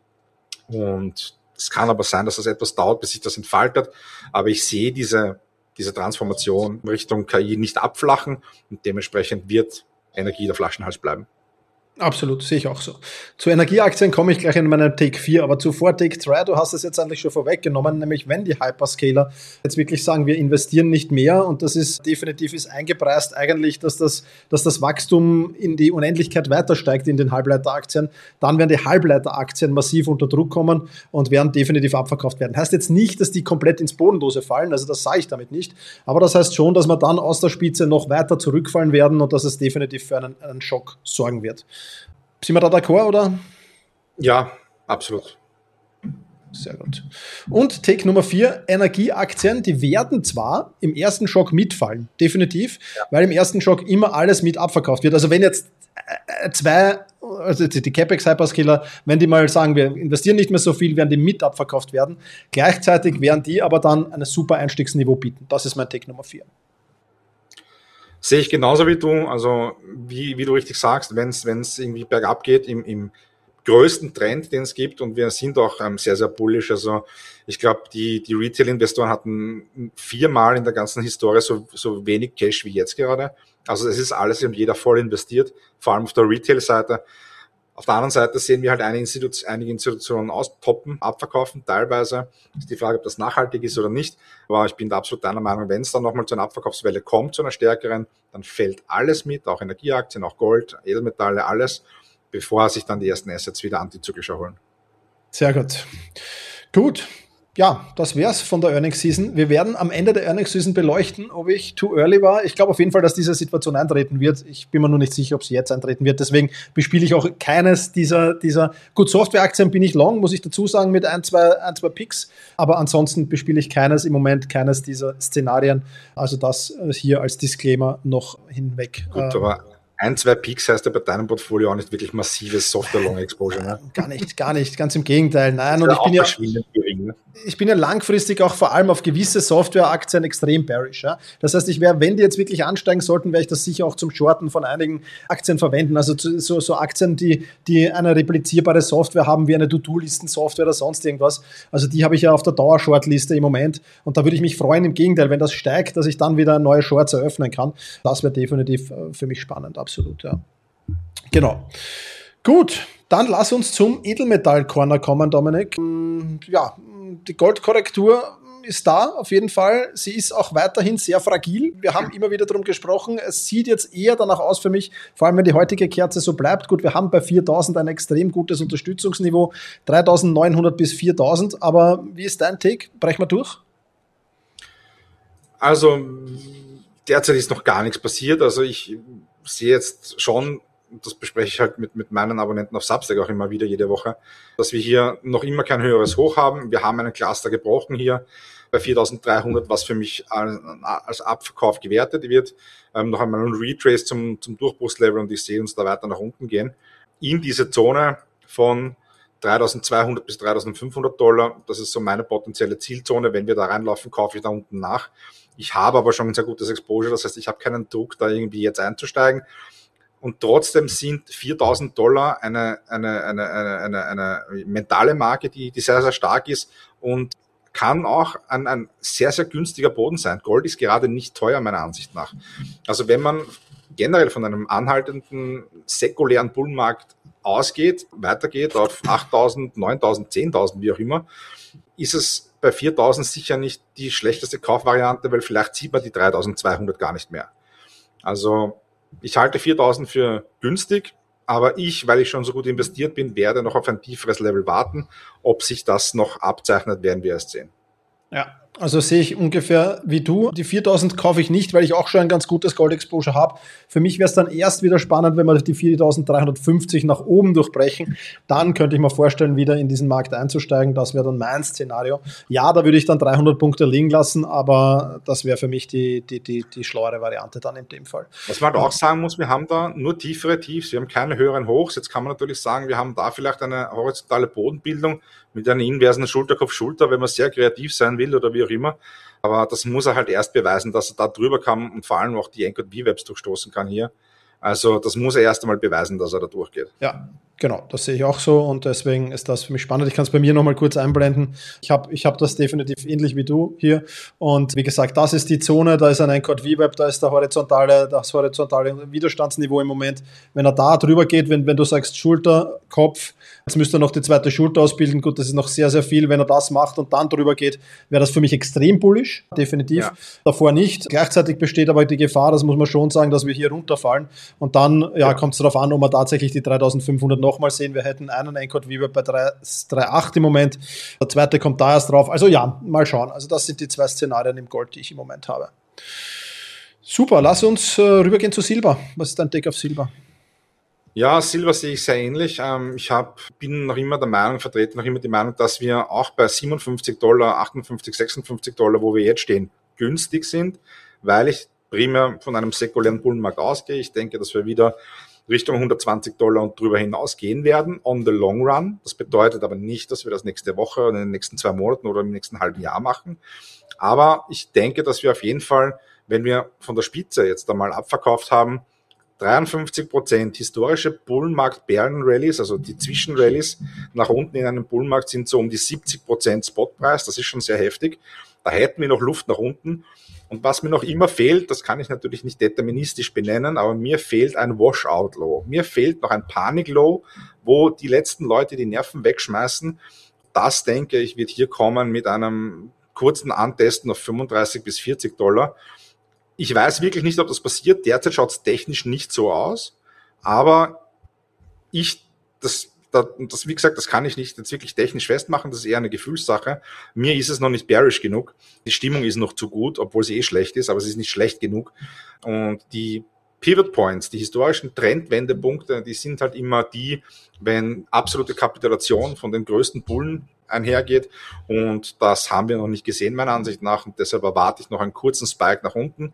Und es kann aber sein, dass das etwas dauert, bis sich das entfaltet. Aber ich sehe diese, diese Transformation Richtung K I nicht abflachen. Und dementsprechend wird Energie der Flaschenhals bleiben. Absolut, sehe ich auch so. Zu Energieaktien komme ich gleich in meiner Take vier, aber zuvor Take drei, du hast es jetzt eigentlich schon vorweggenommen, nämlich wenn die Hyperscaler jetzt wirklich sagen, wir investieren nicht mehr und das ist definitiv ist eingepreist eigentlich, dass das, dass das Wachstum in die Unendlichkeit weiter steigt in den Halbleiteraktien, dann werden die Halbleiteraktien massiv unter Druck kommen und werden definitiv abverkauft werden. Heißt jetzt nicht, dass die komplett ins Bodenlose fallen, also das sage ich damit nicht, aber das heißt schon, dass wir dann aus der Spitze noch weiter zurückfallen werden und dass es definitiv für einen, einen Schock sorgen wird. Sind wir da d'accord, oder? Ja, absolut. Sehr gut. Und Take Nummer vier, Energieaktien, die werden zwar im ersten Schock mitfallen, definitiv, ja. Weil im ersten Schock immer alles mit abverkauft wird. Also wenn jetzt zwei, also die Capex-Hyperscaler, wenn die mal sagen, wir investieren nicht mehr so viel, werden die mit abverkauft werden. Gleichzeitig werden die aber dann ein super Einstiegsniveau bieten. Das ist mein Take Nummer vier. Sehe ich genauso wie du, also wie, wie du richtig sagst, wenn es wenn es irgendwie bergab geht im, im größten Trend, den es gibt und wir sind auch ähm, sehr, sehr bullish, also ich glaube, die, die Retail-Investoren hatten viermal in der ganzen Historie so, so wenig Cash wie jetzt gerade, also es ist alles und jeder voll investiert, vor allem auf der Retail-Seite. Auf der anderen Seite sehen wir halt einige Institutionen, einige Institutionen austoppen, abverkaufen, teilweise. Ist die Frage, ob das nachhaltig ist oder nicht. Aber ich bin da absolut deiner Meinung, wenn es dann nochmal zu einer Abverkaufswelle kommt, zu einer stärkeren, dann fällt alles mit, auch Energieaktien, auch Gold, Edelmetalle, alles, bevor sich dann die ersten Assets wieder antizyklisch erholen. Sehr gut. Gut. Ja, das wär's von der Earnings Season. Wir werden am Ende der Earnings Season beleuchten, ob ich too early war. Ich glaube auf jeden Fall, dass diese Situation eintreten wird. Ich bin mir nur nicht sicher, ob sie jetzt eintreten wird. Deswegen bespiele ich auch keines dieser, dieser gut, Softwareaktien bin ich long, muss ich dazu sagen, mit ein, zwei, ein, zwei Picks. Aber ansonsten bespiele ich keines im Moment, keines dieser Szenarien. Also das hier als Disclaimer noch hinweg. Gut, aber ein, zwei Peaks heißt ja bei deinem Portfolio auch nicht wirklich massives Software-Long-Exposure, ne? Gar nicht, gar nicht, ganz im Gegenteil. Nein, und ich bin ja, gering, ne? ich bin ja langfristig auch vor allem auf gewisse Softwareaktien extrem bearish. Ja? Das heißt, ich wäre, wenn die jetzt wirklich ansteigen sollten, werde ich das sicher auch zum Shorten von einigen Aktien verwenden. Also so, so Aktien, die, die eine replizierbare Software haben, wie eine To-Do-Listen-Software oder sonst irgendwas. Also die habe ich ja auf der Dauer-Short-Liste im Moment. Und da würde ich mich freuen, im Gegenteil, wenn das steigt, dass ich dann wieder neue Shorts eröffnen kann. Das wäre definitiv für mich spannend, absolut, ja. Genau. Gut, dann lass uns zum Edelmetall-Corner kommen, Dominik. Ja, die Goldkorrektur ist da auf jeden Fall. Sie ist auch weiterhin sehr fragil. Wir haben immer wieder darum gesprochen. Es sieht jetzt eher danach aus für mich, vor allem wenn die heutige Kerze so bleibt. Gut, wir haben bei viertausend ein extrem gutes Unterstützungsniveau, dreitausendneunhundert bis viertausend. Aber wie ist dein Take? Brechen wir durch? Also derzeit ist noch gar nichts passiert. Also ich sehe jetzt schon, das bespreche ich halt mit, mit meinen Abonnenten auf Substack auch immer wieder jede Woche, dass wir hier noch immer kein höheres Hoch haben. Wir haben einen Cluster gebrochen hier bei viertausenddreihundert, was für mich als, als Abverkauf gewertet wird. Ähm, noch einmal ein Retrace zum, zum Durchbruchslevel und ich sehe uns da weiter nach unten gehen. In diese Zone von dreitausendzweihundert bis dreitausendfünfhundert Dollar, das ist so meine potenzielle Zielzone. Wenn wir da reinlaufen, kaufe ich da unten nach. Ich habe aber schon ein sehr gutes Exposure, das heißt, ich habe keinen Druck, da irgendwie jetzt einzusteigen. Und trotzdem sind viertausend Dollar eine, eine, eine, eine, eine, eine mentale Marke, die, die sehr, sehr stark ist und kann auch ein, ein sehr, sehr günstiger Boden sein. Gold ist gerade nicht teuer, meiner Ansicht nach. Also wenn man generell von einem anhaltenden, säkulären Bullenmarkt ausgeht, weitergeht auf achttausend, neuntausend, zehntausend, wie auch immer, ist es bei viertausend sicher nicht die schlechteste Kaufvariante, weil vielleicht sieht man die dreitausendzweihundert gar nicht mehr. Also ich halte viertausend für günstig, aber ich, weil ich schon so gut investiert bin, werde noch auf ein tieferes Level warten. Ob sich das noch abzeichnet, werden wir erst sehen. Ja, also sehe ich ungefähr wie du. Die viertausend kaufe ich nicht, weil ich auch schon ein ganz gutes Gold-Exposure habe. Für mich wäre es dann erst wieder spannend, wenn wir die viertausenddreihundertfünfzig nach oben durchbrechen. Dann könnte ich mir vorstellen, wieder in diesen Markt einzusteigen. Das wäre dann mein Szenario. Ja, da würde ich dann dreihundert Punkte liegen lassen, aber das wäre für mich die, die, die, die schlauere Variante dann in dem Fall. Was man halt auch sagen muss, wir haben da nur tiefere Tiefs, wir haben keine höheren Hochs. Jetzt kann man natürlich sagen, wir haben da vielleicht eine horizontale Bodenbildung mit einer inversen Schulter-Kopf-Schulter, wenn man sehr kreativ sein will oder wie auch immer. Aber das muss er halt erst beweisen, dass er da drüber kann und vor allem auch die Anchored V-Webs durchstoßen kann hier. Also das muss er erst einmal beweisen, dass er da durchgeht. Ja, genau, das sehe ich auch so und deswegen ist das für mich spannend. Ich kann es bei mir nochmal kurz einblenden. Ich habe ich hab das definitiv ähnlich wie du hier und wie gesagt, das ist die Zone, da ist ein Anchored V-Web, da ist der horizontale, das horizontale Widerstandsniveau im Moment. Wenn er da drüber geht, wenn, wenn du sagst Schulter, Kopf, jetzt müsste er noch die zweite Schulter ausbilden. Gut, das ist noch sehr, sehr viel. Wenn er das macht und dann drüber geht, wäre das für mich extrem bullish, definitiv. Ja. Davor nicht. Gleichzeitig besteht aber die Gefahr, das muss man schon sagen, dass wir hier runterfallen. Und dann ja, ja. kommt es darauf an, ob wir tatsächlich die dreitausendfünfhundert nochmal sehen. Wir hätten einen Anchored V-Web bei drei Komma acht im Moment. Der zweite kommt da erst drauf. Also ja, mal schauen. Also das sind die zwei Szenarien im Gold, die ich im Moment habe. Super, lass uns äh, rübergehen zu Silber. Was ist dein Take auf Silber? Ja, Silber sehe ich sehr ähnlich. Ich hab, bin noch immer der Meinung, vertrete noch immer die Meinung, dass wir auch bei siebenundfünfzig Dollar, achtundfünfzig, sechsundfünfzig Dollar, wo wir jetzt stehen, günstig sind, weil ich primär von einem säkulären Bullenmarkt ausgehe. Ich denke, dass wir wieder Richtung hundertzwanzig Dollar und drüber hinaus gehen werden, on the long run. Das bedeutet aber nicht, dass wir das nächste Woche oder in den nächsten zwei Monaten oder im nächsten halben Jahr machen. Aber ich denke, dass wir auf jeden Fall, wenn wir von der Spitze jetzt einmal abverkauft haben, dreiundfünfzig Prozent historische Bullenmarkt-Bären-Rallies, also die Zwischenrallies nach unten in einem Bullenmarkt sind so um die siebzig Prozent Spotpreis. Das ist schon sehr heftig. Da hätten wir noch Luft nach unten. Und was mir noch immer fehlt, das kann ich natürlich nicht deterministisch benennen, aber mir fehlt ein Washout-Low. Mir fehlt noch ein Panik-Low, wo die letzten Leute die Nerven wegschmeißen. Das, denke ich, wird hier kommen mit einem kurzen Antesten auf fünfunddreißig bis vierzig Dollar. Ich weiß wirklich nicht, ob das passiert. Derzeit schaut es technisch nicht so aus. Aber ich, das, das, wie gesagt, das kann ich nicht jetzt wirklich technisch festmachen. Das ist eher eine Gefühlssache. Mir ist es noch nicht bearish genug. Die Stimmung ist noch zu gut, obwohl sie eh schlecht ist, aber sie ist nicht schlecht genug. Und die Pivot Points, die historischen Trendwendepunkte, die sind halt immer die, wenn absolute Kapitulation von den größten Bullen einhergeht und das haben wir noch nicht gesehen, meiner Ansicht nach, und deshalb erwarte ich noch einen kurzen Spike nach unten.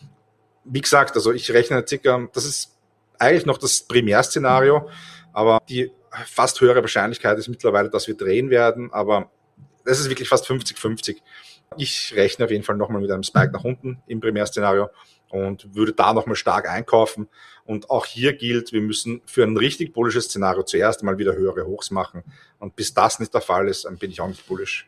Wie gesagt, also ich rechne circa, das ist eigentlich noch das Primärszenario, aber die fast höhere Wahrscheinlichkeit ist mittlerweile, dass wir drehen werden, aber das ist wirklich fast fünfzig fünfzig. Ich rechne auf jeden Fall nochmal mit einem Spike nach unten im Primärszenario und würde da nochmal stark einkaufen. Und auch hier gilt, wir müssen für ein richtig bullisches Szenario zuerst mal wieder höhere Hochs machen. Und bis das nicht der Fall ist, dann bin ich auch nicht bullish.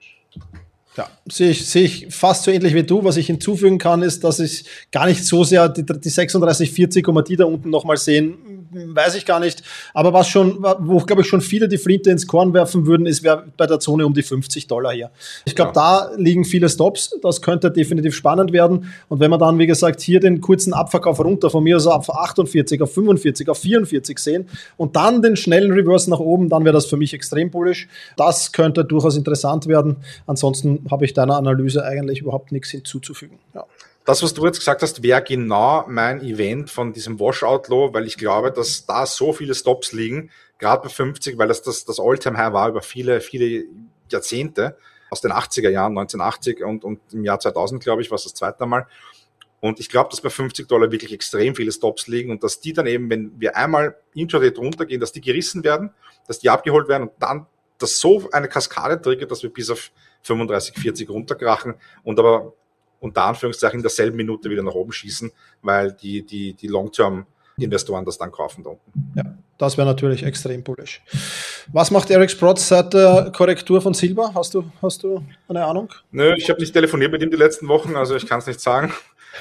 Ja, sehe ich, sehe ich fast so ähnlich wie du. Was ich hinzufügen kann, ist, dass ich gar nicht so sehr die, die sechsunddreißig vierzig, die da unten nochmal sehen, weiß ich gar nicht. Aber was schon, wo, glaube ich, schon viele die Flinte ins Korn werfen würden, ist bei der Zone um die fünfzig Dollar hier. Ich glaube, ja. Da liegen viele Stops. Das könnte definitiv spannend werden. Und wenn wir dann, wie gesagt, hier den kurzen Abverkauf runter, von mir aus auf achtundvierzig, auf fünfundvierzig, auf vierundvierzig sehen und dann den schnellen Reverse nach oben, dann wäre das für mich extrem bullish. Das könnte durchaus interessant werden. Ansonsten habe ich deiner Analyse eigentlich überhaupt nichts hinzuzufügen. Ja. Das, was du jetzt gesagt hast, wäre genau mein Event von diesem Washout-Low, weil ich glaube, dass da so viele Stops liegen, gerade bei fünfzig, weil das das, das All-Time-High war über viele, viele Jahrzehnte, aus den achtziger Jahren, neunzehnhundertachtzig und, und im Jahr zweitausend, glaube ich, war es das zweite Mal. Und ich glaube, dass bei fünfzig Dollar wirklich extrem viele Stops liegen und dass die dann eben, wenn wir einmal intraday drunter gehen, dass die gerissen werden, dass die abgeholt werden und dann dass so eine Kaskade triggert, dass wir bis auf fünfunddreißig, vierzig runterkrachen und aber unter Anführungszeichen in derselben Minute wieder nach oben schießen, weil die, die, die Long-Term-Investoren das dann kaufen da unten. Ja, das wäre natürlich extrem bullish. Was macht Eric Sprott seit der Korrektur von Silber? Hast du, hast du eine Ahnung? Nö, ich habe nicht telefoniert mit ihm die letzten Wochen, also ich kann es nicht sagen.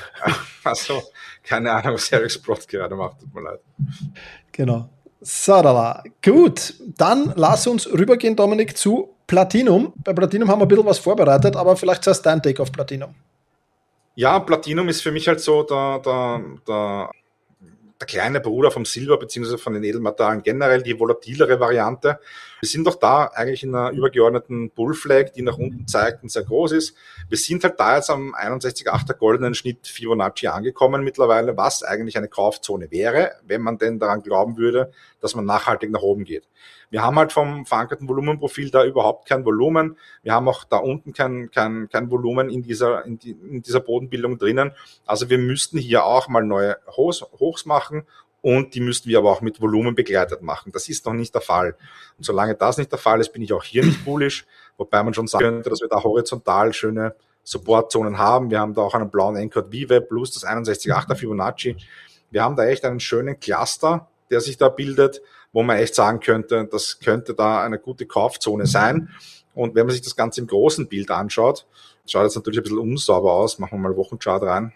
Also keine Ahnung, was Eric Sprott gerade macht, tut mir leid. Genau. Sadala. Gut, dann lass uns rübergehen, Dominik, zu Platinum. Bei Platinum haben wir ein bisschen was vorbereitet, aber vielleicht zuerst dein Take auf Platinum. Ja, Platinum ist für mich halt so der, der, der, der kleine Bruder vom Silber, beziehungsweise von den Edelmetallen generell, die volatilere Variante. Wir sind doch da eigentlich in einer übergeordneten Bullflag, die nach unten zeigt und sehr groß ist. Wir sind halt da jetzt am einundsechzig Komma achter goldenen Schnitt Fibonacci angekommen mittlerweile, was eigentlich eine Kaufzone wäre, wenn man denn daran glauben würde, dass man nachhaltig nach oben geht. Wir haben halt vom verankerten Volumenprofil da überhaupt kein Volumen. Wir haben auch da unten kein, kein, kein Volumen in dieser, in, die, in dieser Bodenbildung drinnen. Also wir müssten hier auch mal neue Hochs, Hochs machen und die müssten wir aber auch mit Volumen begleitet machen. Das ist noch nicht der Fall. Und solange das nicht der Fall ist, bin ich auch hier nicht bullish, wobei man schon sagen könnte, dass wir da horizontal schöne Supportzonen haben. Wir haben da auch einen blauen Anchored V-Web plus das einundsechzig Komma achter Fibonacci. Wir haben da echt einen schönen Cluster, der sich da bildet, wo man echt sagen könnte, das könnte da eine gute Kaufzone sein. Und wenn man sich das Ganze im großen Bild anschaut, schaut jetzt natürlich ein bisschen unsauber aus, machen wir mal Wochenchart rein.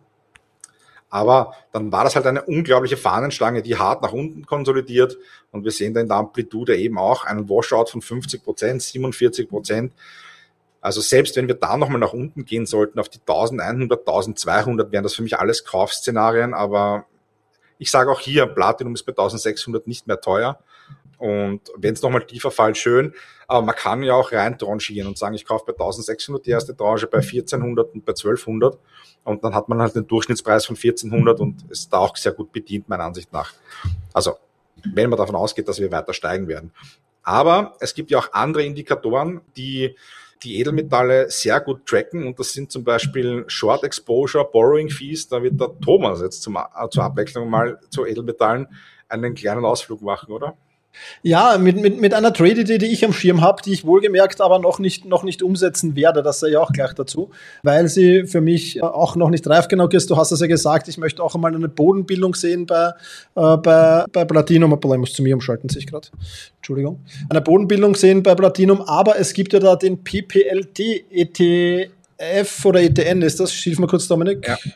Aber dann war das halt eine unglaubliche Fahnenstange, die hart nach unten konsolidiert. Und wir sehen da in der Amplitude eben auch einen Washout von fünfzig Prozent, siebenundvierzig Prozent. Also selbst wenn wir da nochmal nach unten gehen sollten, auf die eintausendeinhundert, eintausendzweihundert, wären das für mich alles Kaufszenarien. Aber ich sage auch hier, Platinum ist bei eintausendsechshundert nicht mehr teuer. Und wenn es nochmal tiefer fällt, schön. Aber man kann ja auch rein tranchieren und sagen, ich kaufe bei eintausendsechshundert die erste Tranche, bei vierzehnhundert und bei zwölfhundert. Und dann hat man halt den Durchschnittspreis von vierzehnhundert und ist da auch sehr gut bedient, meiner Ansicht nach. Also, wenn man davon ausgeht, dass wir weiter steigen werden. Aber es gibt ja auch andere Indikatoren, die die Edelmetalle sehr gut tracken. Und das sind zum Beispiel Short Exposure, Borrowing Fees. Da wird der Thomas jetzt zum, zur Abwechslung mal zu Edelmetallen einen kleinen Ausflug machen, oder? Ja, mit, mit, mit einer Trade-Idee, die ich am Schirm habe, die ich wohlgemerkt aber noch nicht, noch nicht umsetzen werde, das sei ja auch gleich dazu, weil sie für mich auch noch nicht reif genug ist. Du hast es ja gesagt, ich möchte auch einmal eine Bodenbildung sehen bei, äh, bei, bei Platinum. Ich muss zu mir umschalten, sehe ich gerade. Entschuldigung. Eine Bodenbildung sehen bei Platinum, aber es gibt ja da den P P L T E T F oder E T N, ist das? Hilf mir kurz, Dominik. Ja.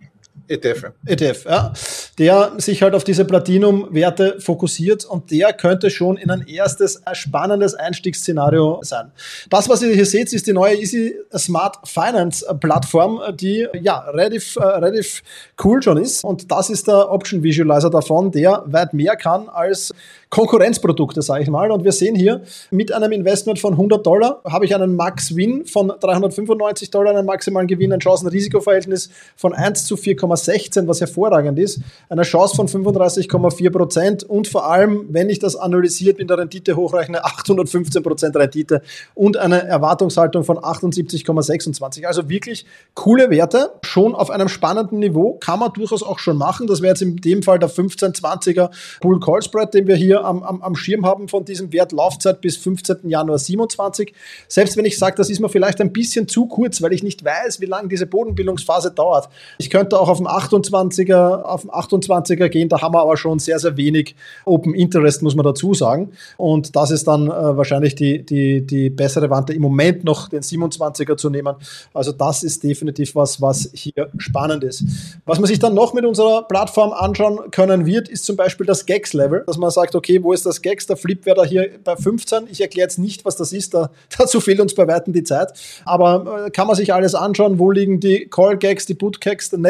E T F. E T F, ja. Der sich halt auf diese Platinum-Werte fokussiert und der könnte schon in ein erstes spannendes Einstiegsszenario sein. Das, was ihr hier seht, ist die neue Easy Smart Finance Plattform, die ja relativ, äh, relativ cool schon ist. Und das ist der Option Visualizer davon, der weit mehr kann als Konkurrenzprodukte, sage ich mal. Und wir sehen hier, mit einem Investment von hundert Dollar habe ich einen Max-Win von dreihundertfünfundneunzig Dollar, einen maximalen Gewinn, ein Chancen-Risiko-Verhältnis von eins zu vier Komma sechzehn, was hervorragend ist, eine Chance von fünfunddreißig Komma vier Prozent und vor allem, wenn ich das analysiert mit der Rendite hochrechne, achthundertfünfzehn Prozent Rendite und eine Erwartungshaltung von achtundsiebzig Komma sechsundzwanzig. Also wirklich coole Werte, schon auf einem spannenden Niveau, kann man durchaus auch schon machen. Das wäre jetzt in dem Fall der fünfzehn zwanziger Bull-Call-Spread, den wir hier am, am, am Schirm haben von diesem Wert, Laufzeit bis fünfzehnten Januar siebenundzwanzig. Selbst wenn ich sage, das ist mir vielleicht ein bisschen zu kurz, weil ich nicht weiß, wie lange diese Bodenbildungsphase dauert. Ich könnte auch auf dem achtundzwanziger, auf dem achtundzwanziger gehen, da haben wir aber schon sehr, sehr wenig Open Interest, muss man dazu sagen. Und das ist dann äh, wahrscheinlich die, die, die bessere Variante, im Moment noch den siebenundzwanziger zu nehmen. Also das ist definitiv was, was hier spannend ist. Was man sich dann noch mit unserer Plattform anschauen können wird, ist zum Beispiel das G E X-Level, dass man sagt, okay, wo ist das G E X? Der Flip wäre da hier bei fünfzehn. Ich erkläre jetzt nicht, was das ist, da, dazu fehlt uns bei Weitem die Zeit. Aber äh, kann man sich alles anschauen, wo liegen die Call-G E X, die Put-G E X, der Net-G E X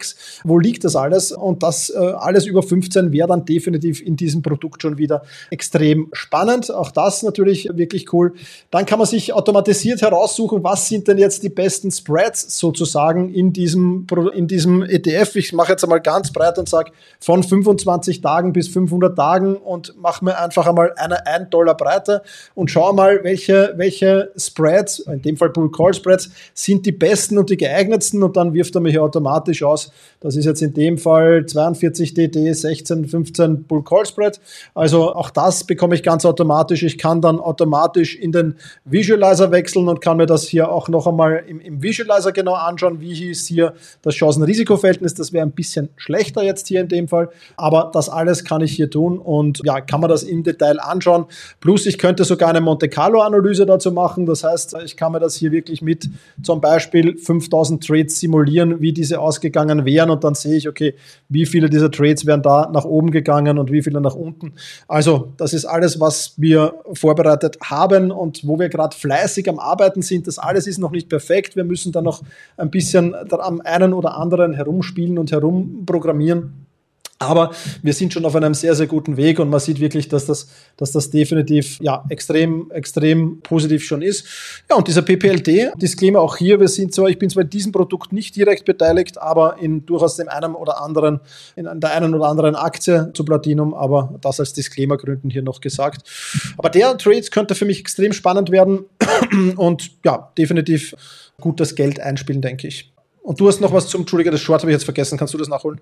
Index, wo liegt das alles? Und das äh, alles über fünfzehn wäre dann definitiv in diesem Produkt schon wieder extrem spannend. Auch das natürlich wirklich cool. Dann kann man sich automatisiert heraussuchen, was sind denn jetzt die besten Spreads sozusagen in diesem, in diesem E T F. Ich mache jetzt einmal ganz breit und sage von fünfundzwanzig Tagen bis fünfhundert Tagen und mache mir einfach einmal eine ein Dollar Breite und schaue mal, welche, welche Spreads, in dem Fall Bull Call Spreads, sind die besten und die geeignetsten, und dann wirft er mich automatisch aus. Das ist jetzt in dem Fall zweiundvierzig D D, sechzehn, fünfzehn Bull Call Spread. Also auch das bekomme ich ganz automatisch. Ich kann dann automatisch in den Visualizer wechseln und kann mir das hier auch noch einmal im, im Visualizer genau anschauen, wie ist hier das Chancen-Risiko-Verhältnis. Das wäre ein bisschen schlechter jetzt hier in dem Fall, aber das alles kann ich hier tun und ja, kann man das im Detail anschauen. Plus ich könnte sogar eine Monte-Carlo-Analyse dazu machen. Das heißt, ich kann mir das hier wirklich mit zum Beispiel fünftausend Trades simulieren, wie diese ausgegangen wären, und dann sehe ich, okay, wie viele dieser Trades wären da nach oben gegangen und wie viele nach unten. Also das ist alles, was wir vorbereitet haben und wo wir gerade fleißig am Arbeiten sind. Das alles ist noch nicht perfekt. Wir müssen da noch ein bisschen am einen oder anderen herumspielen und herumprogrammieren. Aber wir sind schon auf einem sehr, sehr guten Weg und man sieht wirklich, dass das, dass das definitiv ja, extrem, extrem positiv schon ist. Ja, und dieser P P L D-Disclaimer auch hier, wir sind zwar, ich bin zwar in diesem Produkt nicht direkt beteiligt, aber in durchaus dem einen oder anderen, in der einen oder anderen Aktie zu Platinum, aber das als Disclaimer-Gründen hier noch gesagt. Aber der Trade könnte für mich extrem spannend werden und ja, definitiv gutes Geld einspielen, denke ich. Und du hast noch was zum, Entschuldige, das Short habe ich jetzt vergessen, kannst du das nachholen?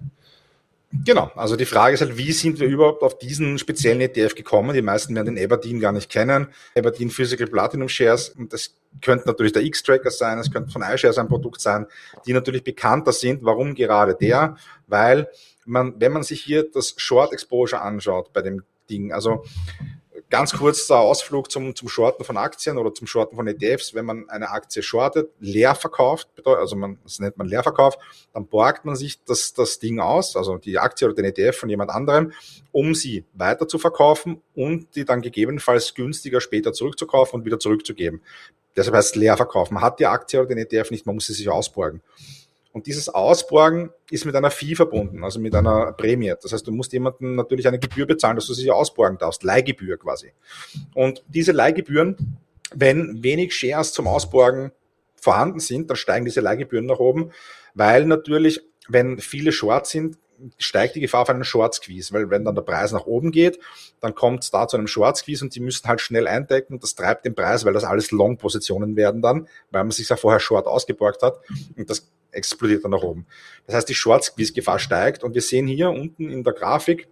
Genau, also die Frage ist halt, wie sind wir überhaupt auf diesen speziellen E T F gekommen? Die meisten werden den Aberdeen gar nicht kennen. Aberdeen Physical Platinum Shares, und das könnte natürlich der X-Tracker sein, es könnte von iShares ein Produkt sein, die natürlich bekannter sind. Warum gerade der? Weil man, wenn man sich hier das Short Exposure anschaut bei dem Ding, also ganz kurz der Ausflug zum, zum Shorten von Aktien oder zum Shorten von E T Fs. Wenn man eine Aktie shortet, leer verkauft, also man, das nennt man Leerverkauf, dann borgt man sich das, das Ding aus, also die Aktie oder den E T F von jemand anderem, um sie weiter zu verkaufen und die dann gegebenenfalls günstiger später zurückzukaufen und wieder zurückzugeben. Deshalb heißt es Leerverkauf. Man hat die Aktie oder den E T F nicht, man muss sie sich ausborgen. Und dieses Ausborgen ist mit einer Fee verbunden, also mit einer Prämie. Das heißt, du musst jemandem natürlich eine Gebühr bezahlen, dass du sie ausborgen darfst, Leihgebühr quasi. Und diese Leihgebühren, wenn wenig Shares zum Ausborgen vorhanden sind, dann steigen diese Leihgebühren nach oben, weil natürlich, wenn viele Shorts sind, steigt die Gefahr auf einen Short Squeeze, weil wenn dann der Preis nach oben geht, dann kommt es da zu einem Short Squeeze und die müssen halt schnell eindecken und das treibt den Preis, weil das alles Long-Positionen werden dann, weil man sich ja vorher Short ausgeborgt hat und das explodiert dann nach oben. Das heißt, die Short Squeeze Gefahr steigt und wir sehen hier unten in der Grafik,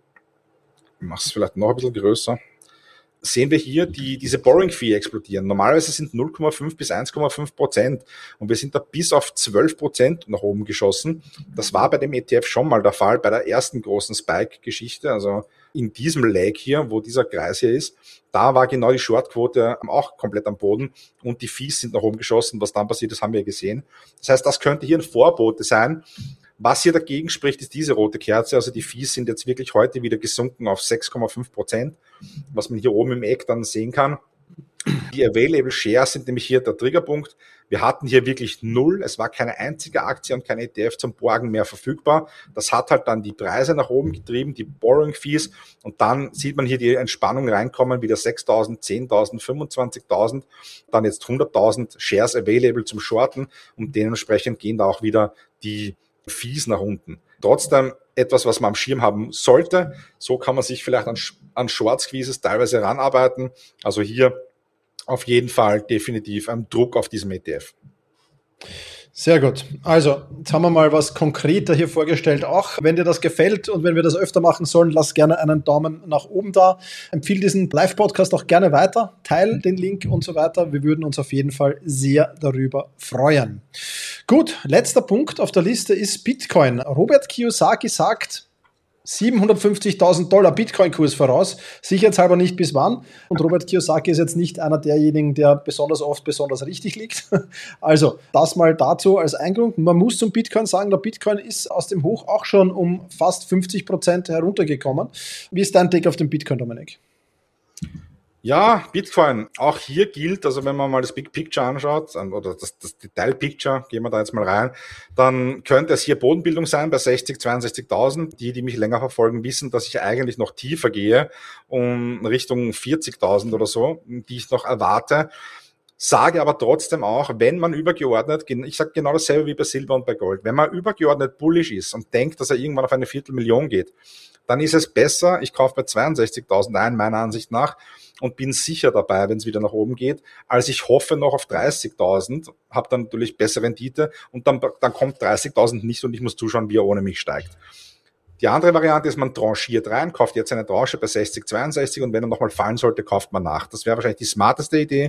ich mache es vielleicht noch ein bisschen größer, sehen wir hier die, diese Borrowing Fee explodieren. Normalerweise sind null Komma fünf bis eins Komma fünf Prozent und wir sind da bis auf zwölf Prozent nach oben geschossen. Das war bei dem E T F schon mal der Fall, bei der ersten großen Spike-Geschichte, also in diesem Leg hier, wo dieser Kreis hier ist, da war genau die Shortquote auch komplett am Boden und die Fees sind nach oben geschossen. Was dann passiert ist, haben wir gesehen. Das heißt, das könnte hier ein Vorbote sein. Was hier dagegen spricht, ist diese rote Kerze. Also die Fees sind jetzt wirklich heute wieder gesunken auf sechs Komma fünf Prozent, was man hier oben im Eck dann sehen kann. Die Available Shares sind nämlich hier der Triggerpunkt. Wir hatten hier wirklich null. Es war keine einzige Aktie und kein E T F zum Borgen mehr verfügbar. Das hat halt dann die Preise nach oben getrieben, die Borrowing Fees. Und dann sieht man hier die Entspannung reinkommen, wieder sechstausend, zehntausend, fünfundzwanzigtausend, dann jetzt hunderttausend Shares available zum Shorten und dementsprechend gehen da auch wieder die Fees nach unten. Trotzdem etwas, was man am Schirm haben sollte. So kann man sich vielleicht an, an Short Squeezes teilweise ranarbeiten. Also hier auf jeden Fall definitiv ein Druck auf diesem E T F. Sehr gut. Also, jetzt haben wir mal was konkreter hier vorgestellt. Auch wenn dir das gefällt und wenn wir das öfter machen sollen, lass gerne einen Daumen nach oben da. Empfiehl diesen Live-Podcast auch gerne weiter. Teil den Link und so weiter. Wir würden uns auf jeden Fall sehr darüber freuen. Gut, letzter Punkt auf der Liste ist Bitcoin. Robert Kiyosaki sagt, siebenhundertfünfzigtausend Dollar Bitcoin-Kurs voraus, sicherheitshalber nicht bis wann. Und Robert Kiyosaki ist jetzt nicht einer derjenigen, der besonders oft besonders richtig liegt. Also das mal dazu als Eingrund. Man muss zum Bitcoin sagen, der Bitcoin ist aus dem Hoch auch schon um fast fünfzig Prozent heruntergekommen. Wie ist dein Take auf den Bitcoin, Dominik? Ja, Bitcoin. Auch hier gilt, also wenn man mal das Big Picture anschaut, oder das, das Detail-Picture, gehen wir da jetzt mal rein, dann könnte es hier Bodenbildung sein bei sechzig, zweiundsechzigtausend. Die, die mich länger verfolgen, wissen, dass ich eigentlich noch tiefer gehe, um Richtung vierzigtausend oder so, die ich noch erwarte. Sage aber trotzdem auch, wenn man übergeordnet, ich sage genau dasselbe wie bei Silber und bei Gold, wenn man übergeordnet bullish ist und denkt, dass er irgendwann auf eine Viertelmillion geht, dann ist es besser, ich kaufe bei zweiundsechzigtausend ein, meiner Ansicht nach, und bin sicher dabei, wenn es wieder nach oben geht, als ich hoffe noch auf dreißigtausend, habe dann natürlich bessere Rendite und dann, dann kommt dreißigtausend nicht und ich muss zuschauen, wie er ohne mich steigt. Die andere Variante ist, man tranchiert rein, kauft jetzt eine Tranche bei sechzig, zweiundsechzig und wenn er nochmal fallen sollte, kauft man nach. Das wäre wahrscheinlich die smarteste Idee.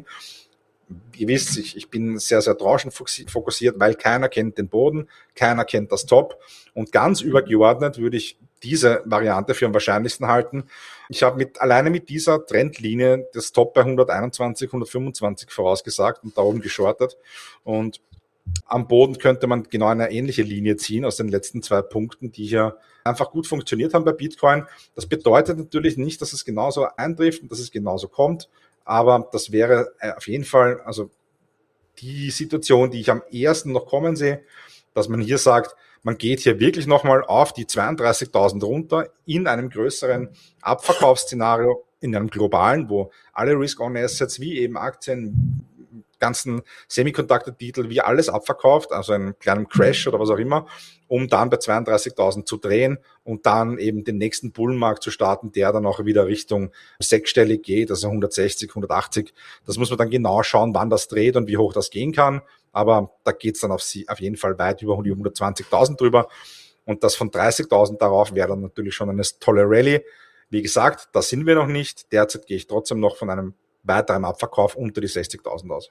Ihr wisst, ich, ich bin sehr, sehr tranchenfokussiert, weil keiner kennt den Boden, keiner kennt das Top und ganz übergeordnet würde ich diese Variante für am wahrscheinlichsten halten. Ich habe mit alleine mit dieser Trendlinie das Top bei hunderteinundzwanzig, hundertfünfundzwanzig vorausgesagt und da oben geschortet. Und am Boden könnte man genau eine ähnliche Linie ziehen aus den letzten zwei Punkten, die hier einfach gut funktioniert haben bei Bitcoin. Das bedeutet natürlich nicht, dass es genauso eintrifft und dass es genauso kommt, aber das wäre auf jeden Fall also die Situation, die ich am ehesten noch kommen sehe, dass man hier sagt, man geht hier wirklich nochmal auf die zweiunddreißigtausend runter in einem größeren Abverkaufsszenario, in einem globalen, wo alle Risk-on-Assets wie eben Aktien, ganzen Semiconductor-Titel, wie alles abverkauft, also einen kleinen Crash oder was auch immer, um dann bei zweiunddreißigtausend zu drehen und dann eben den nächsten Bullenmarkt zu starten, der dann auch wieder Richtung sechsstellig geht, also hundertsechzig, hundertachtzig. Das muss man dann genau schauen, wann das dreht und wie hoch das gehen kann. Aber da geht's dann auf, sie, auf jeden Fall weit über die hundertzwanzigtausend drüber. Und das von dreißigtausend darauf wäre dann natürlich schon eine tolle Rallye. Wie gesagt, da sind wir noch nicht. Derzeit gehe ich trotzdem noch von einem weiteren Abverkauf unter die sechzigtausend aus.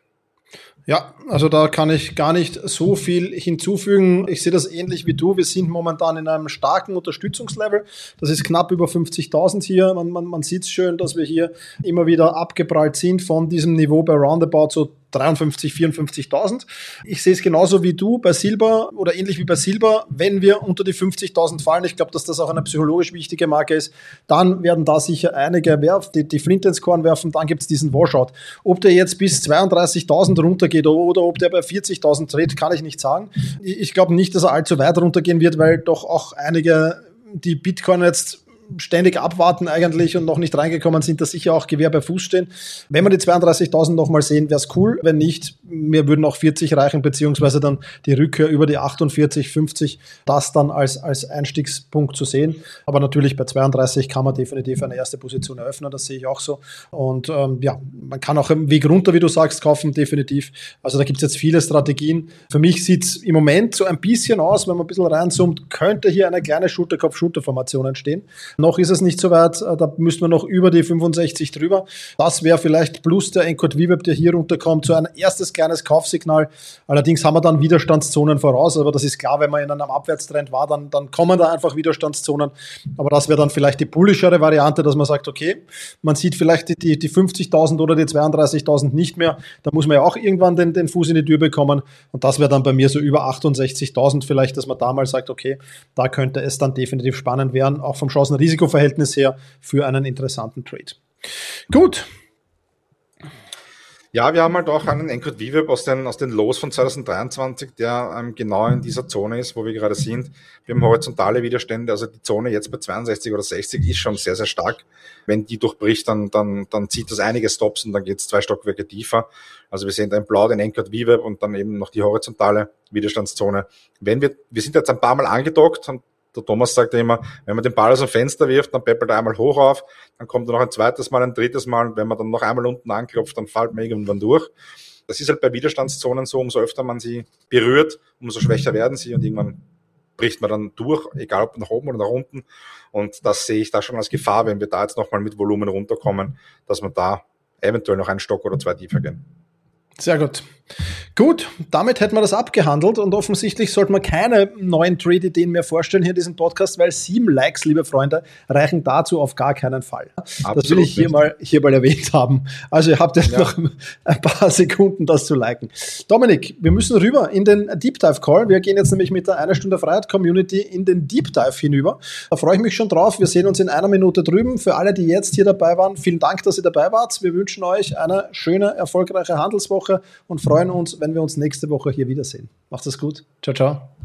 Ja, also da kann ich gar nicht so viel hinzufügen. Ich sehe das ähnlich wie du. Wir sind momentan in einem starken Unterstützungslevel. Das ist knapp über fünfzigtausend hier. Man, man, man sieht es schön, dass wir hier immer wieder abgeprallt sind von diesem Niveau bei roundabout so dreiundfünfzig, vierundfünfzigtausend. Ich sehe es genauso wie du bei Silber oder ähnlich wie bei Silber. Wenn wir unter die fünfzigtausend fallen, ich glaube, dass das auch eine psychologisch wichtige Marke ist, dann werden da sicher einige werfen, die, die Flinte ins Korn werfen, dann gibt es diesen Washout. Ob der jetzt bis zweiunddreißigtausend runtergeht oder ob der bei vierzigtausend dreht, kann ich nicht sagen. Ich glaube nicht, dass er allzu weit runtergehen wird, weil doch auch einige, die Bitcoin jetzt ständig abwarten eigentlich und noch nicht reingekommen sind, dass sicher auch Gewehr bei Fuß stehen. Wenn wir die zweiunddreißigtausend nochmal sehen, wäre es cool. Wenn nicht, mir würden auch vierzig reichen, beziehungsweise dann die Rückkehr über die achtundvierzig, fünfzig, das dann als, als Einstiegspunkt zu sehen. Aber natürlich bei zweiunddreißig kann man definitiv eine erste Position eröffnen, das sehe ich auch so. Und ähm, ja, man kann auch im Weg runter, wie du sagst, kaufen, definitiv. Also da gibt es jetzt viele Strategien. Für mich sieht es im Moment so ein bisschen aus, wenn man ein bisschen reinzoomt, könnte hier eine kleine Schulterkopf-Schulterformation entstehen. Noch ist es nicht so weit, da müssen wir noch über die fünfundsechzig drüber. Das wäre vielleicht plus der Encode V WAP, der hier runterkommt, so ein erstes kleines Kaufsignal. Allerdings haben wir dann Widerstandszonen voraus, aber das ist klar, wenn man in einem Abwärtstrend war, dann, dann kommen da einfach Widerstandszonen. Aber das wäre dann vielleicht die bullischere Variante, dass man sagt, okay, man sieht vielleicht die, die, die fünfzigtausend oder die zweiunddreißigtausend nicht mehr. Da muss man ja auch irgendwann den, den Fuß in die Tür bekommen. Und das wäre dann bei mir so über achtundsechzigtausend vielleicht, dass man da mal sagt, okay, da könnte es dann definitiv spannend werden, auch vom Chancen Risikoverhältnis her für einen interessanten Trade. Gut. Ja, wir haben halt auch einen Encode V WAP aus den, aus den Lows von zweitausenddreiundzwanzig, der ähm, genau in dieser Zone ist, wo wir gerade sind. Wir haben horizontale Widerstände, also die Zone jetzt bei zweiundsechzig oder sechzig ist schon sehr, sehr stark. Wenn die durchbricht, dann, dann, dann zieht das einige Stops und dann geht es zwei Stockwerke tiefer. Also wir sehen da in Blau den Encode V WAP und dann eben noch die horizontale Widerstandszone. Wenn wir, wir sind jetzt ein paar Mal angedockt, haben der Thomas sagt ja immer, wenn man den Ball aus dem Fenster wirft, dann peppelt er einmal hoch auf, dann kommt er noch ein zweites Mal, ein drittes Mal, und wenn man dann noch einmal unten anklopft, dann fällt man irgendwann durch. Das ist halt bei Widerstandszonen so, umso öfter man sie berührt, umso schwächer werden sie und irgendwann bricht man dann durch, egal ob nach oben oder nach unten. Und das sehe ich da schon als Gefahr, wenn wir da jetzt nochmal mit Volumen runterkommen, dass man da eventuell noch einen Stock oder zwei tiefer gehen. Sehr gut. Gut, damit hätten wir das abgehandelt und offensichtlich sollte man keine neuen Trade-Ideen mehr vorstellen hier in diesem Podcast, weil sieben Likes, liebe Freunde, reichen dazu auf gar keinen Fall. Absolut, das will ich hier mal, hier mal erwähnt haben. Also ihr habt jetzt ja noch ein paar Sekunden, das zu liken. Dominik, wir müssen rüber in den Deep Dive Call. Wir gehen jetzt nämlich mit der Eine Stunde Freiheit Community in den Deep Dive hinüber. Da freue ich mich schon drauf. Wir sehen uns in einer Minute drüben. Für alle, die jetzt hier dabei waren, vielen Dank, dass ihr dabei wart. Wir wünschen euch eine schöne, erfolgreiche Handelswoche und freuen uns, wenn wir uns nächste Woche hier wiedersehen. Macht es gut. Ciao, ciao.